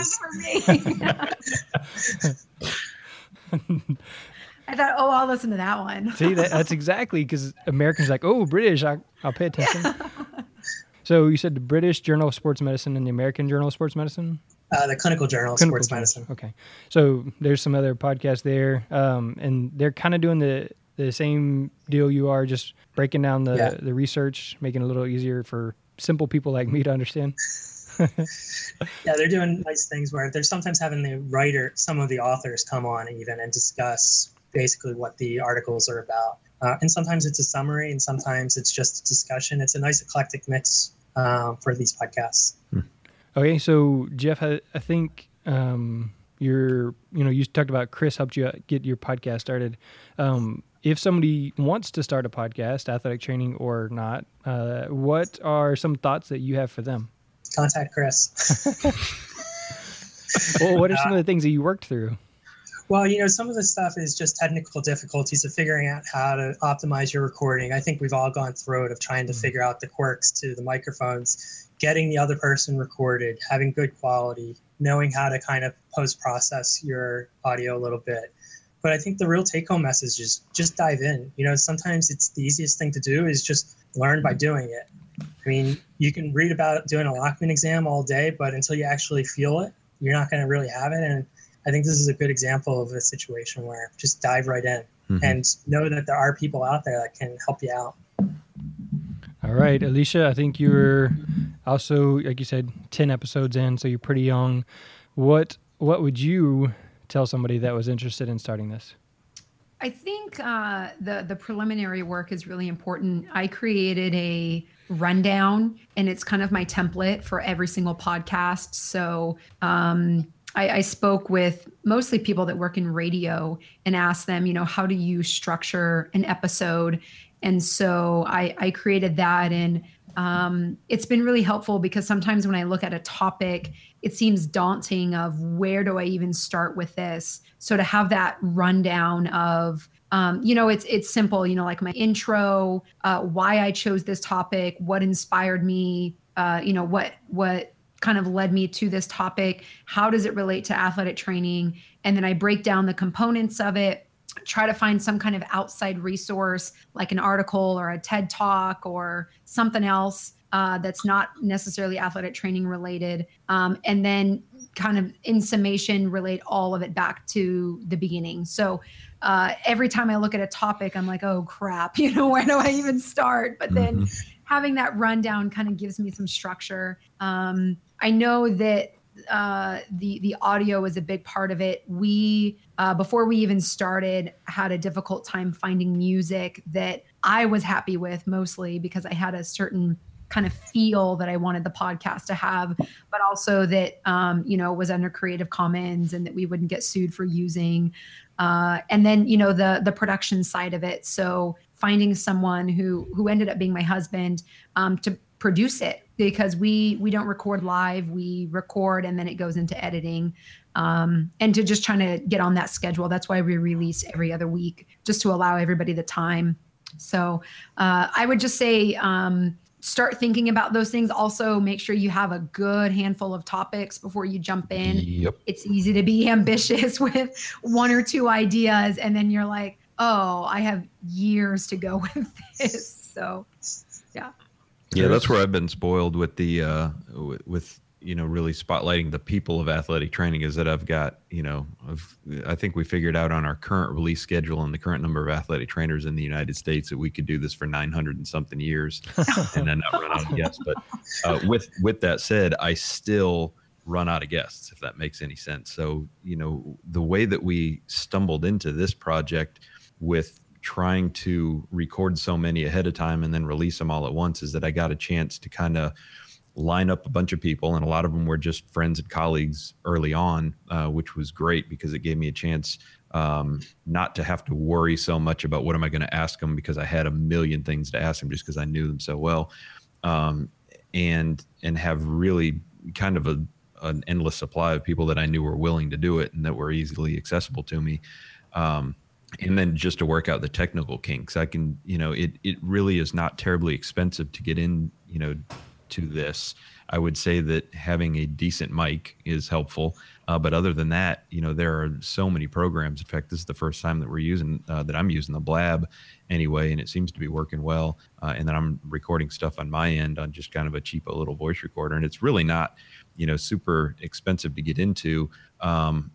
guest is. For me. I thought, oh, I'll listen to that one. See, that, that's exactly because Americans are like, oh, British, I, I'll pay attention. Yeah. So you said the British Journal of Sports Medicine and the American Journal of Sports Medicine? Uh, the Clinical Journal of Clinical Sports Journal. Medicine. Okay. So there's some other podcasts there, um, and they're kind of doing the, the same deal you are, just breaking down the, yeah. the research, making it a little easier for simple people like me to understand. Yeah, they're doing nice things where they're sometimes having the writer, some of the authors come on even and discuss basically what the articles are about. Uh, and sometimes it's a summary, and sometimes it's just a discussion. It's a nice eclectic mix um, for these podcasts. Hmm. Okay, so Jeff, I, I think um, you're, you know, you talked about Chris helped you get your podcast started. Um, if somebody wants to start a podcast, athletic training or not, uh, what are some thoughts that you have for them? Contact Chris. Well, what are some of the things that you worked through? Well, you know, some of the stuff is just technical difficulties of figuring out how to optimize your recording. I think we've all gone through it of trying to mm-hmm. figure out the quirks to the microphones, getting the other person recorded, having good quality, knowing how to kind of post-process your audio a little bit. But I think the real take-home message is just dive in. You know, sometimes it's the easiest thing to do is just learn by doing it. I mean, you can read about doing a Lockman exam all day, but until you actually feel it, you're not going to really have it. And I think this is a good example of a situation where just dive right in mm-hmm. and know that there are people out there that can help you out. All right, Alicia, I think you're also, like you said, ten episodes in, so you're pretty young. What what would you tell somebody that was interested in starting this? I think uh, the the preliminary work is really important. I created a rundown, and it's kind of my template for every single podcast. So um, I, I spoke with mostly people that work in radio and asked them, you know, how do you structure an episode? And so I, I created that, and um, it's been really helpful because sometimes when I look at a topic, it seems daunting of where do I even start with this? So to have that rundown of, um, you know, it's it's simple, you know, like my intro, uh, why I chose this topic, what inspired me, uh, you know, what what kind of led me to this topic, how does it relate to athletic training, and then I break down the components of it. Try to find some kind of outside resource like an article or a TED Talk or something else uh, that's not necessarily athletic training related. Um, and then kind of in summation, relate all of it back to the beginning. So uh, every time I look at a topic, I'm like, oh crap, you know, where do I even start? But then mm-hmm. having that rundown kind of gives me some structure. Um, I know that uh the the audio is a big part of it. We uh before we even started had a difficult time finding music that I was happy with, mostly because I had a certain kind of feel that I wanted the podcast to have, but also that um you know was under Creative Commons and that we wouldn't get sued for using uh and then you know the the production side of it. So finding someone who who ended up being my husband um to produce it, because we we don't record live, we record and then it goes into editing, um, and to just trying to get on that schedule. That's why we release every other week, just to allow everybody the time. So uh, I would just say um, start thinking about those things. Also, make sure you have a good handful of topics before you jump in. Yep. It's easy to be ambitious with one or two ideas, and then you're like, oh, I have years to go with this. So, yeah. Yeah, that's where I've been spoiled with the uh, with, with you know really spotlighting the people of athletic training, is that I've got you know I've, I think we figured out on our current release schedule and the current number of athletic trainers in the United States that we could do this for nine hundred and something years and then not run out of guests. But uh, with with that said, I still run out of guests, if that makes any sense. So you know the way that we stumbled into this project with trying to record so many ahead of time and then release them all at once is that I got a chance to kind of line up a bunch of people, and a lot of them were just friends and colleagues early on, uh, which was great because it gave me a chance um, not to have to worry so much about what am I going to ask them, because I had a million things to ask them just because I knew them so well, um, and and have really kind of a an endless supply of people that I knew were willing to do it and that were easily accessible to me. Um, And then just to work out the technical kinks, I can, you know, it, it really is not terribly expensive to get in, you know, to this. I would say that having a decent mic is helpful. Uh, but other than that, you know, there are so many programs. In fact, this is the first time that we're using, uh, that I'm using the Blab anyway, and it seems to be working well. Uh, and then I'm recording stuff on my end on just kind of a cheap little voice recorder. And it's really not, you know, super expensive to get into. Um,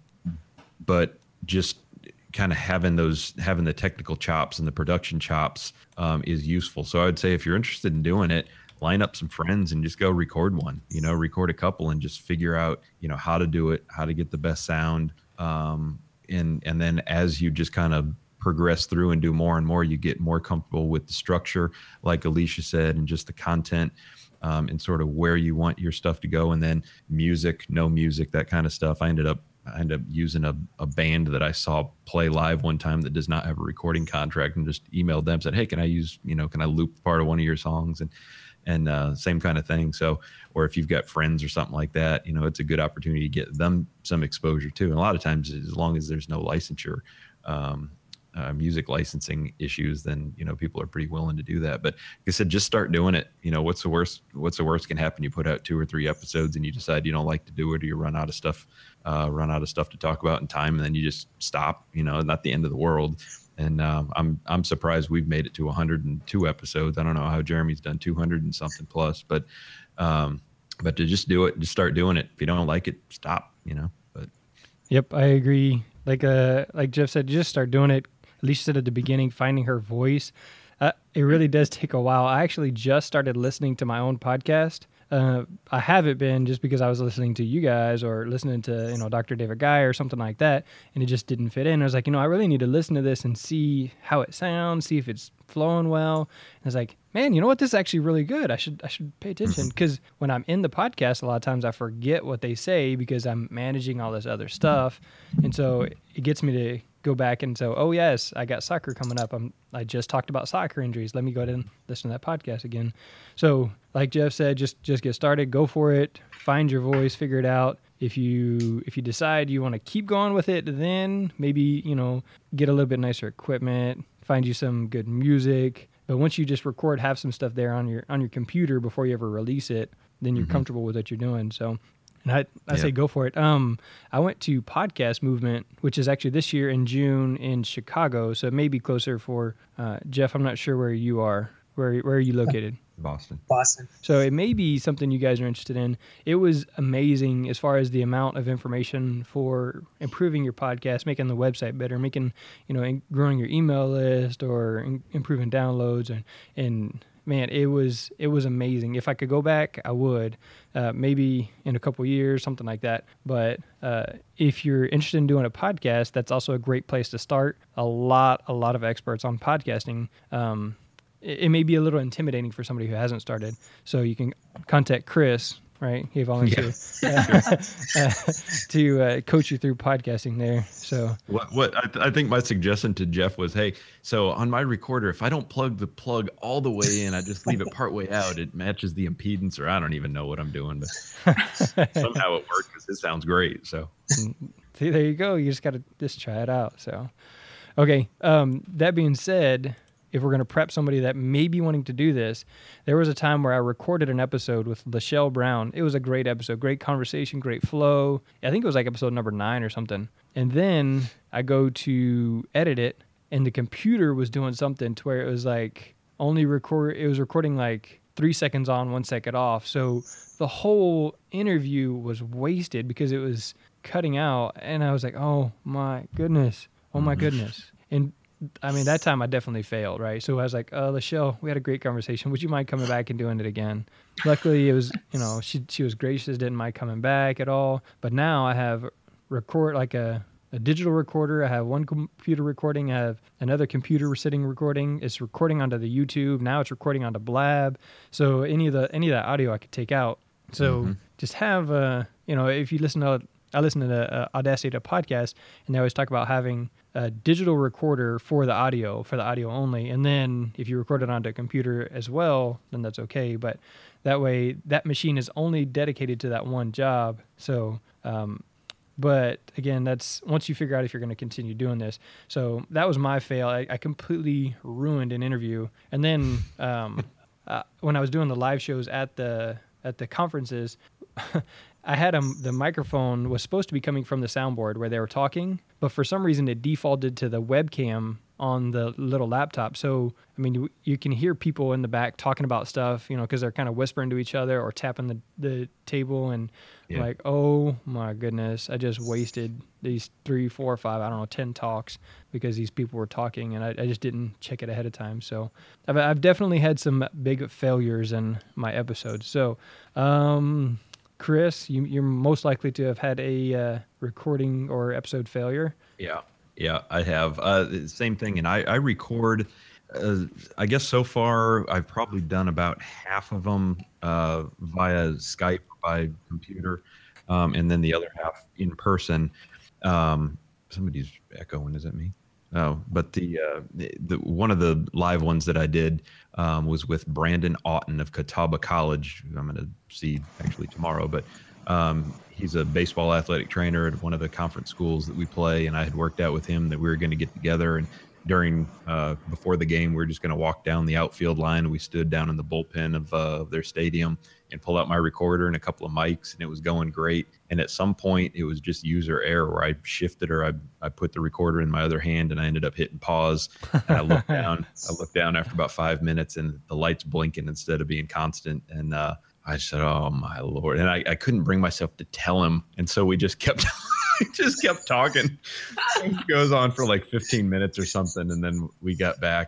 but just, kind of having those, having the technical chops and the production chops um, is useful. So I would say if you're interested in doing it, line up some friends and just go record one, you know, record a couple and just figure out, you know, how to do it, how to get the best sound. Um, and, and then as you just kind of progress through and do more and more, you get more comfortable with the structure, like Alicia said, and just the content um, and sort of where you want your stuff to go. And then music, no music, that kind of stuff. I ended up I ended up using a, a band that I saw play live one time that does not have a recording contract, and just emailed them, said, hey, can I use, you know, can I loop part of one of your songs? And, and uh, same kind of thing. So, or if you've got friends or something like that, you know, it's a good opportunity to get them some exposure too. And a lot of times, as long as there's no licensure, um, uh, music licensing issues, then, you know, people are pretty willing to do that. But like I said, just start doing it. You know, what's the worst, what's the worst can happen? You put out two or three episodes and you decide you don't like to do it, or you run out of stuff, uh, run out of stuff to talk about in time, and then you just stop. You know, not the end of the world. And um, I'm I'm surprised we've made it to one hundred two episodes. I don't know how Jeremy's done two hundred and something plus, but um, but to just do it, just start doing it. If you don't like it, stop. You know. But yep, I agree. Like uh, like Jeff said, just start doing it. Alicia said at the beginning, finding her voice. Uh, it really does take a while. I actually just started listening to my own podcast uh, I haven't been just because I was listening to you guys or listening to, you know, Doctor David Guy or something like that, and it just didn't fit in. I was like, you know, I really need to listen to this and see how it sounds, see if it's flowing well. And I was like, man, you know what? This is actually really good. I should I should pay attention, because when I'm in the podcast, a lot of times I forget what they say because I'm managing all this other stuff, and so it gets me to go back and so, oh yes, I got soccer coming up. I'm I just talked about soccer injuries. Let me go ahead and listen to that podcast again. So like Jeff said, just just get started, go for it, find your voice, figure it out. If you if you decide you want to keep going with it, then maybe, you know, get a little bit nicer equipment, find you some good music. But once you just record, have some stuff there on your on your computer before you ever release it, then you're mm-hmm. comfortable with what you're doing. So and I, I yeah. say go for it. Um, I went to Podcast Movement, which is actually this year in June in Chicago. So it may be closer for uh, Jeff. I'm not sure where you are. Where where are you located? Boston. Boston. So it may be something you guys are interested in. It was amazing as far as the amount of information for improving your podcast, making the website better, making, you know, in, growing your email list or in, improving downloads. And, and man, it was, it was amazing. If I could go back, I would, uh, maybe in a couple years, something like that. But uh, if you're interested in doing a podcast, that's also a great place to start. A lot, a lot of experts on podcasting. Um, It may be a little intimidating for somebody who hasn't started. So you can contact Chris, right? He volunteered yeah. uh, uh, to uh, coach you through podcasting there. So what? What I, th- I think my suggestion to Jeff was, hey, so on my recorder, if I don't plug the plug all the way in, I just leave it part way out, it matches the impedance, or I don't even know what I'm doing, but somehow it worked because it sounds great. So see, there you go. You just got to just try it out. So, okay. Um, that being said, if we're going to prep somebody that may be wanting to do this, there was a time where I recorded an episode with Lachelle Brown. It was a great episode, great conversation, great flow. I think it was like episode number nine or something. And then I go to edit it, and the computer was doing something to where it was like only record. It was recording like three seconds on, one second off. So the whole interview was wasted because it was cutting out. And I was like, oh my goodness, oh my goodness. And I mean, that time I definitely failed, right? So I was like, uh, Lachelle, we had a great conversation. Would you mind coming back and doing it again? Luckily, it was, you know, she she was gracious, didn't mind coming back at all. But now I have record like a, a digital recorder. I have one computer recording. I have another computer sitting recording. It's recording onto the YouTube. Now it's recording onto Blab. So any of the any of that audio I could take out. So mm-hmm. just have, uh, you know, if you listen to, I listen to the uh, Audacity to podcast, and they always talk about having a digital recorder for the audio, for the audio only. And then if you record it onto a computer as well, then that's okay. But that way, that machine is only dedicated to that one job. So, um, but again, that's once you figure out if you're going to continue doing this. So that was my fail. I, I completely ruined an interview. And then um, uh, when I was doing the live shows at the at the conferences, I had a, the microphone was supposed to be coming from the soundboard where they were talking, but for some reason it defaulted to the webcam on the little laptop. So, I mean, you, you can hear people in the back talking about stuff, you know, because they're kind of whispering to each other or tapping the, the table. And yeah. like, oh my goodness, I just wasted these three, four, five, I don't know, ten talks because these people were talking, and I, I just didn't check it ahead of time. So I've, I've definitely had some big failures in my episodes. So, um... Chris, you, you're most likely to have had a uh, recording or episode failure. Yeah, yeah, I have. Uh, same thing, and I, I record. Uh, I guess so far I've probably done about half of them uh, via Skype or by computer, um, and then the other half in person. Um, somebody's echoing. Is it me? Oh, but the, uh, the the one of the live ones that I did um, was with Brandon Otten of Catawba College, who I'm going to see actually tomorrow. But um, he's a baseball athletic trainer at one of the conference schools that we play, and I had worked out with him that we were going to get together. And during uh, before the game, we were just going to walk down the outfield line. We stood down in the bullpen of uh, their stadium and pulled out my recorder and a couple of mics, and it was going great. And at some point, it was just user error where I shifted or I I put the recorder in my other hand, and I ended up hitting pause. And I looked down. I looked down after about five minutes, and the light's blinking instead of being constant. And uh, I said, "Oh my Lord!" And I, I couldn't bring myself to tell him, and so we just kept. just kept talking. It goes on for like fifteen minutes or something, and then we got back, and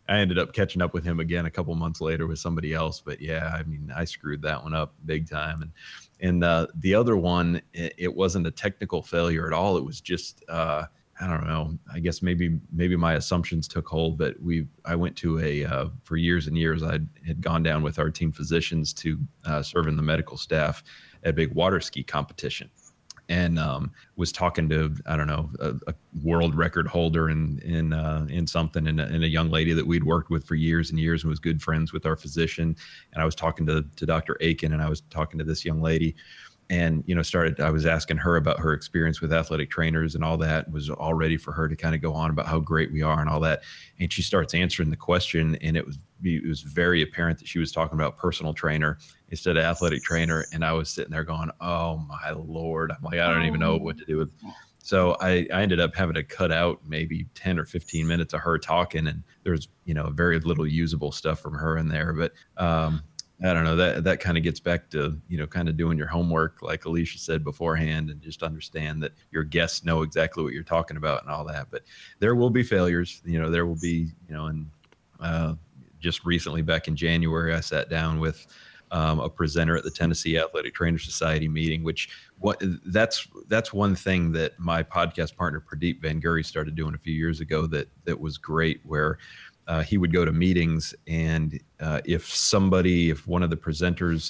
I ended up catching up with him again a couple months later with somebody else. But yeah, I mean, I screwed that one up big time. And and uh, the other one, it, it wasn't a technical failure at all. It was just uh, I don't know. I guess maybe maybe my assumptions took hold. But we I went to a uh, for years and years I had gone down with our team physicians to uh, serve in the medical staff at a big water ski competition. And um, was talking to, I don't know, a, a world record holder in in uh, in something, and a, and a young lady that we'd worked with for years and years and was good friends with our physician. And I was talking to to Doctor Aiken, and I was talking to this young lady, and you know, started. I was asking her about her experience with athletic trainers and all that. Was all ready for her to kind of go on about how great we are and all that. And she starts answering the question, and it was it was very apparent that she was talking about personal trainer instead of athletic trainer. And I was sitting there going, oh my Lord. I'm like, I don't even know what to do with. So I, I ended up having to cut out maybe ten or fifteen minutes of her talking. And there's, you know, very little usable stuff from her in there. But um, I don't know, that, that kind of gets back to, you know, kind of doing your homework, like Alicia said beforehand, and just understand that your guests know exactly what you're talking about and all that. But there will be failures, you know, there will be, you know, and uh, just recently back in January, I sat down with Um, a presenter at the Tennessee Athletic Trainer Society meeting, which what that's that's one thing that my podcast partner Pradeep Van Guri started doing a few years ago that that was great, where uh, he would go to meetings, and uh, if somebody, if one of the presenters,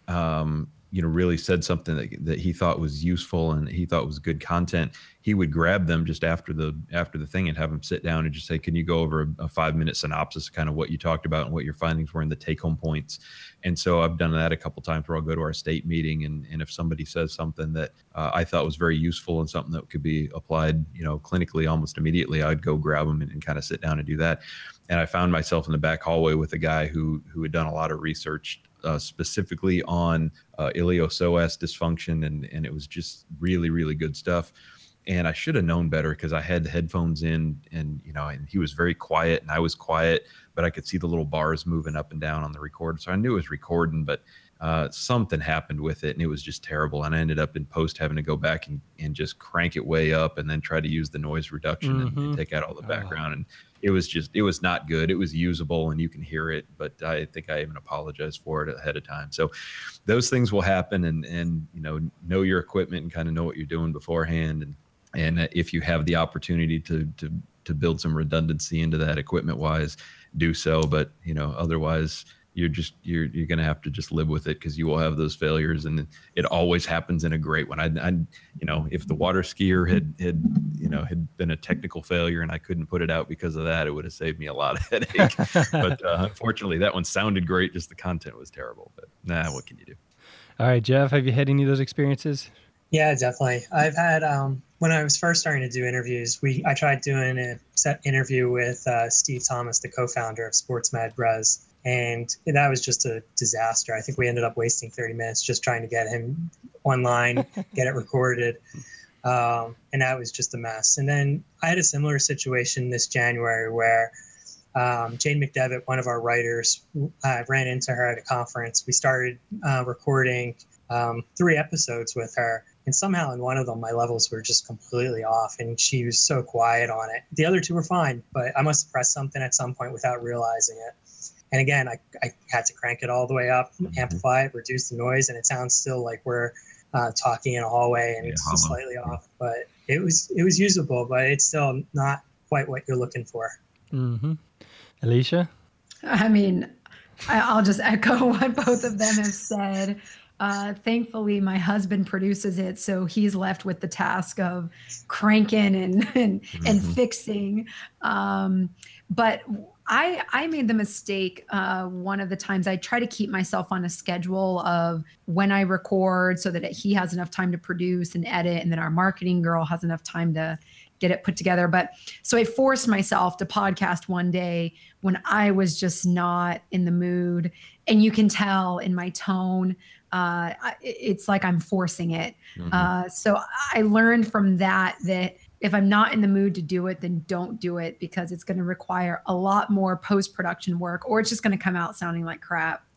um, you know, really said something that, that he thought was useful and he thought was good content, he would grab them just after the after the thing and have them sit down and just say, can you go over a, a five minute synopsis of kind of what you talked about and what your findings were in the take home points. And so I've done that a couple times where I'll go to our state meeting, and, and if somebody says something that uh, I thought was very useful and something that could be applied, you know, clinically almost immediately, I'd go grab them and, and kind of sit down and do that. And I found myself in the back hallway with a guy who who had done a lot of research uh, specifically on uh, iliopsoas dysfunction, and and it was just really, really good stuff. And I should have known better because I had the headphones in, and, you know, and he was very quiet and I was quiet, but I could see the little bars moving up and down on the recorder. So I knew it was recording, but uh, something happened with it and it was just terrible. And I ended up in post having to go back and, and just crank it way up and then try to use the noise reduction mm-hmm. and, and take out all the background. Oh. And it was just, it was not good. It was usable and you can hear it, but I think I even apologized for it ahead of time. So those things will happen, and, and, you know, know your equipment and kind of know what you're doing beforehand. And, And if you have the opportunity to to to build some redundancy into that equipment wise, do so. But, you know, otherwise you're just you're you're going to have to just live with it, because you will have those failures, and it always happens in a great one. I, I you know, if the water skier had had you know had been a technical failure and I couldn't put it out because of that, it would have saved me a lot of headache. But uh, unfortunately, that one sounded great. Just the content was terrible. But nah, what can you do? All right, Jeff, have you had any of those experiences? Yeah, definitely. I've had, um, when I was first starting to do interviews, we I tried doing a set interview with uh, Steve Thomas, the co-founder of SportsMed Bres, and that was just a disaster. I think we ended up wasting thirty minutes just trying to get him online, get it recorded, um, and that was just a mess. And then I had a similar situation this January where um, Jane McDevitt, one of our writers, I ran into her at a conference. We started uh, recording um, three episodes with her. And somehow in one of them, my levels were just completely off, and she was so quiet on it. The other two were fine, but I must have pressed something at some point without realizing it. And again, I, I had to crank it all the way up, amplify it, reduce the noise, and it sounds still like we're uh, talking in a hallway, and yeah, it's just slightly off. But it was it was usable, but it's still not quite what you're looking for. Mm-hmm. Alicia? I mean, I'll just echo what both of them have said. Uh, thankfully, my husband produces it, so he's left with the task of cranking and and, mm-hmm. and fixing. Um, but I I made the mistake uh, one of the times. I try to keep myself on a schedule of when I record so that he has enough time to produce and edit, and then our marketing girl has enough time to get it put together. But so I forced myself to podcast one day when I was just not in the mood, and you can tell in my tone. Uh, it's like I'm forcing it. Mm-hmm. Uh, so I learned from that, that if I'm not in the mood to do it, then don't do it, because it's going to require a lot more post-production work, or it's just going to come out sounding like crap.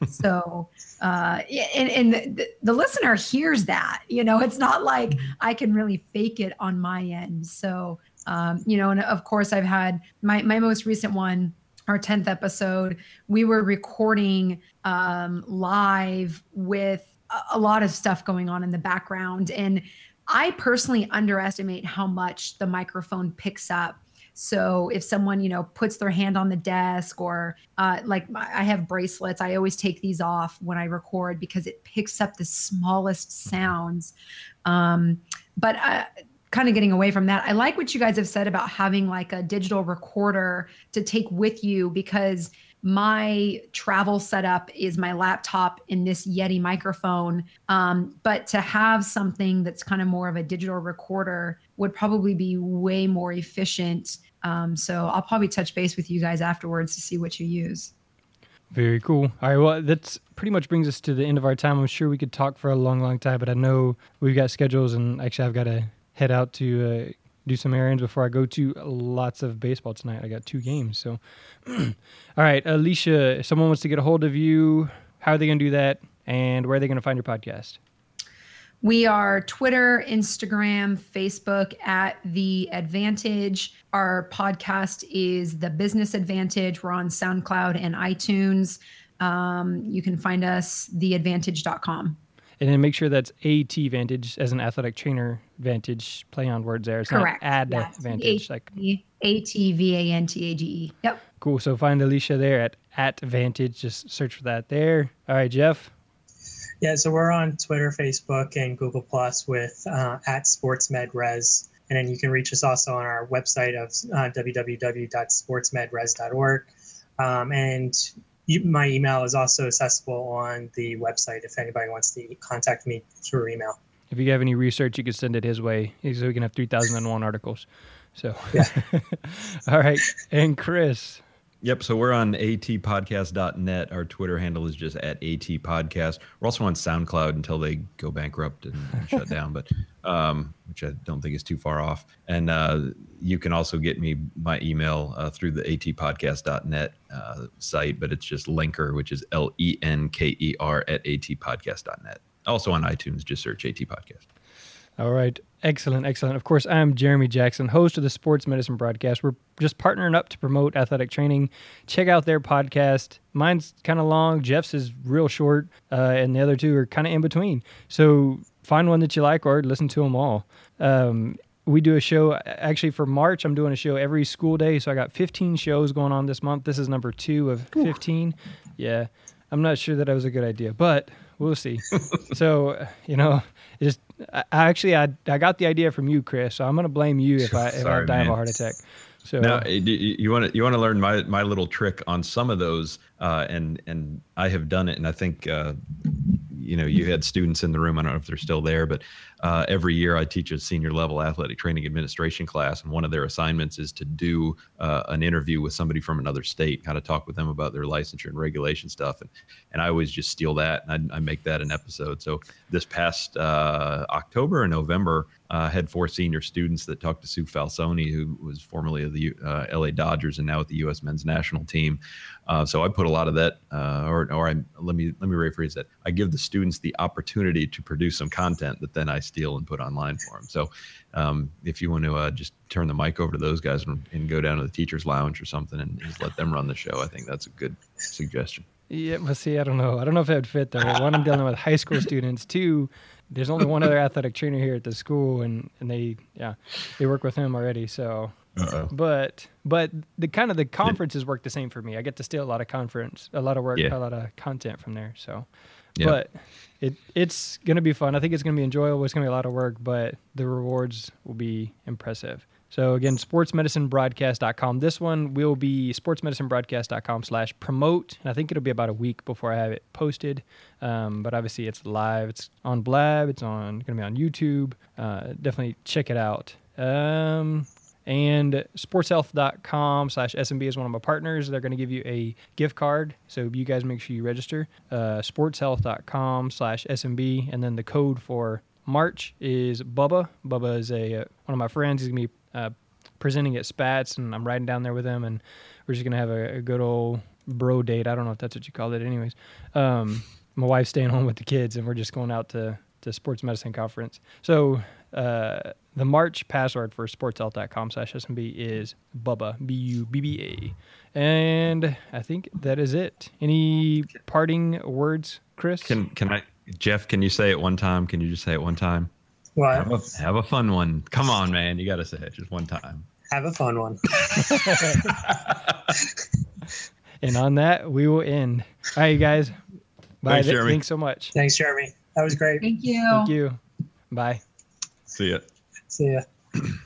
So, uh, and, and the, the listener hears that, you know, it's not like I can really fake it on my end. So, um, you know, and of course I've had my, my most recent one our tenth episode, we were recording um, live with a, a lot of stuff going on in the background. And I personally underestimate how much the microphone picks up. So if someone, you know, puts their hand on the desk or uh, like I have bracelets, I always take these off when I record because it picks up the smallest sounds. Um, but uh, kind of getting away from that, I like what you guys have said about having like a digital recorder to take with you, because my travel setup is my laptop and this Yeti microphone. Um, but to have something that's kind of more of a digital recorder would probably be way more efficient. Um, so I'll probably touch base with you guys afterwards to see what you use. Very cool. All right. Well, that's pretty much brings us to the end of our time. I'm sure we could talk for a long, long time, but I know we've got schedules, and actually I've got to head out to uh, do some errands before I go to lots of baseball tonight. I got two games. So, all right, Alicia, if someone wants to get a hold of you, how are they going to do that? And where are they going to find your podcast? We are Twitter, Instagram, Facebook at The Advantage. Our podcast is The Business Advantage. We're on SoundCloud and iTunes. Um, you can find us the advantage dot com. And then make sure that's AT Vantage as an athletic trainer Vantage, play on words there. It's Correct. not ad Yes. Vantage. Like A T V A N T A G E. Yep. Cool. So find Alicia there at at Vantage. Just search for that there. All right, Jeff. Yeah, so we're on Twitter, Facebook, and Google Plus with uh, at SportsMedRes. And then you can reach us also on our website of uh, w w w dot sports med res dot org. Um, and you, my email is also accessible on the website if anybody wants to contact me through email. If you have any research, you can send it his way so we can have three thousand one articles. So, yeah. All right. And Chris. Yep. So we're on A T podcast dot net. Our Twitter handle is just at A T podcast. We're also on SoundCloud until they go bankrupt and, and shut down, but um, which I don't think is too far off. And uh, you can also get me my email uh, through the A T podcast dot net uh, site, but it's just Lenker, which is L E N K E R at A T podcast dot net. Also on iTunes, just search AT Podcast. All right. Excellent. Excellent. Of course, I'm Jeremy Jackson, host of the Sports Medicine Broadcast. We're just partnering up to promote athletic training. Check out their podcast. Mine's kind of long. Jeff's is real short. Uh, and the other two are kind of in between. So find one that you like or listen to them all. Um, we do a show, actually for March, I'm doing a show every school day. So I got fifteen shows going on this month. This is number two of fifteen. Ooh. Yeah. I'm not sure that was a good idea, but we'll see. So, you know, it just I, actually I I got the idea from you, Chris. So I'm gonna blame you if I if Sorry, I die man. of a heart attack. So now you want to you want to learn my my little trick on some of those, uh, and and I have done it, and I think uh, you know you had students in the room. I don't know if they're still there, but uh, every year I teach a senior level athletic training administration class, and one of their assignments is to do uh, an interview with somebody from another state, kind of talk with them about their licensure and regulation stuff, and and I always just steal that and I, I make that an episode. So this past uh, October and November, I uh, had four senior students that talked to Sue Falsoni, who was formerly of the uh, L A Dodgers and now with the U S men's national team. Uh, so I put a lot of that, uh, or or I let me let me rephrase that. I give the students the opportunity to produce some content that then I steal and put online for them. So um, if you want to uh, just turn the mic over to those guys and, and go down to the teacher's lounge or something and just let them run the show, I think that's a good suggestion. Yeah, but see, I don't know. I don't know if it would fit though. One, I'm dealing with high school students. Two, there's only one other athletic trainer here at the school, and, and they, yeah, they work with him already. So, Uh-oh. but but the kind of the conferences work the same for me. I get to steal a lot of conference, a lot of work, yeah. a lot of content from there. So, yeah. but it it's gonna be fun. I think it's gonna be enjoyable. It's gonna be a lot of work, but the rewards will be impressive. So again, sports medicine broadcast dot com. This one will be sports medicine broadcast dot com slash promote. And I think it'll be about a week before I have it posted. Um, but obviously it's live. It's on Blab. It's on going to be on YouTube. Uh, definitely check it out. Um, and sports health dot com slash S M B is one of my partners. They're going to give you a gift card. So you guys make sure you register. Uh, sports health dot com slash S M B. And then the code for March is Bubba. Bubba is a uh, one of my friends. He's going to be Uh, presenting at Spats, and I'm riding down there with him, and we're just gonna have a, a good old bro date. I don't know if that's what you call it. Anyways, um, my wife's staying home with the kids, and we're just going out to to sports medicine conference. So Uh, the March password for sportshealth.com slash SMB is Bubba, B U B B A. And I think that is it. Any parting words, Chris? Can can I, Jeff? Can you say it one time? Can you just say it one time? What? Have a, have a fun one. Come on, man. You got to say it just one time. Have a fun one. And on that, we will end. All right, you guys. Bye. Thanks, Th- Jeremy. Thanks so much. Thanks, Jeremy. That was great. Thank you. Thank you. Bye. See ya. See ya.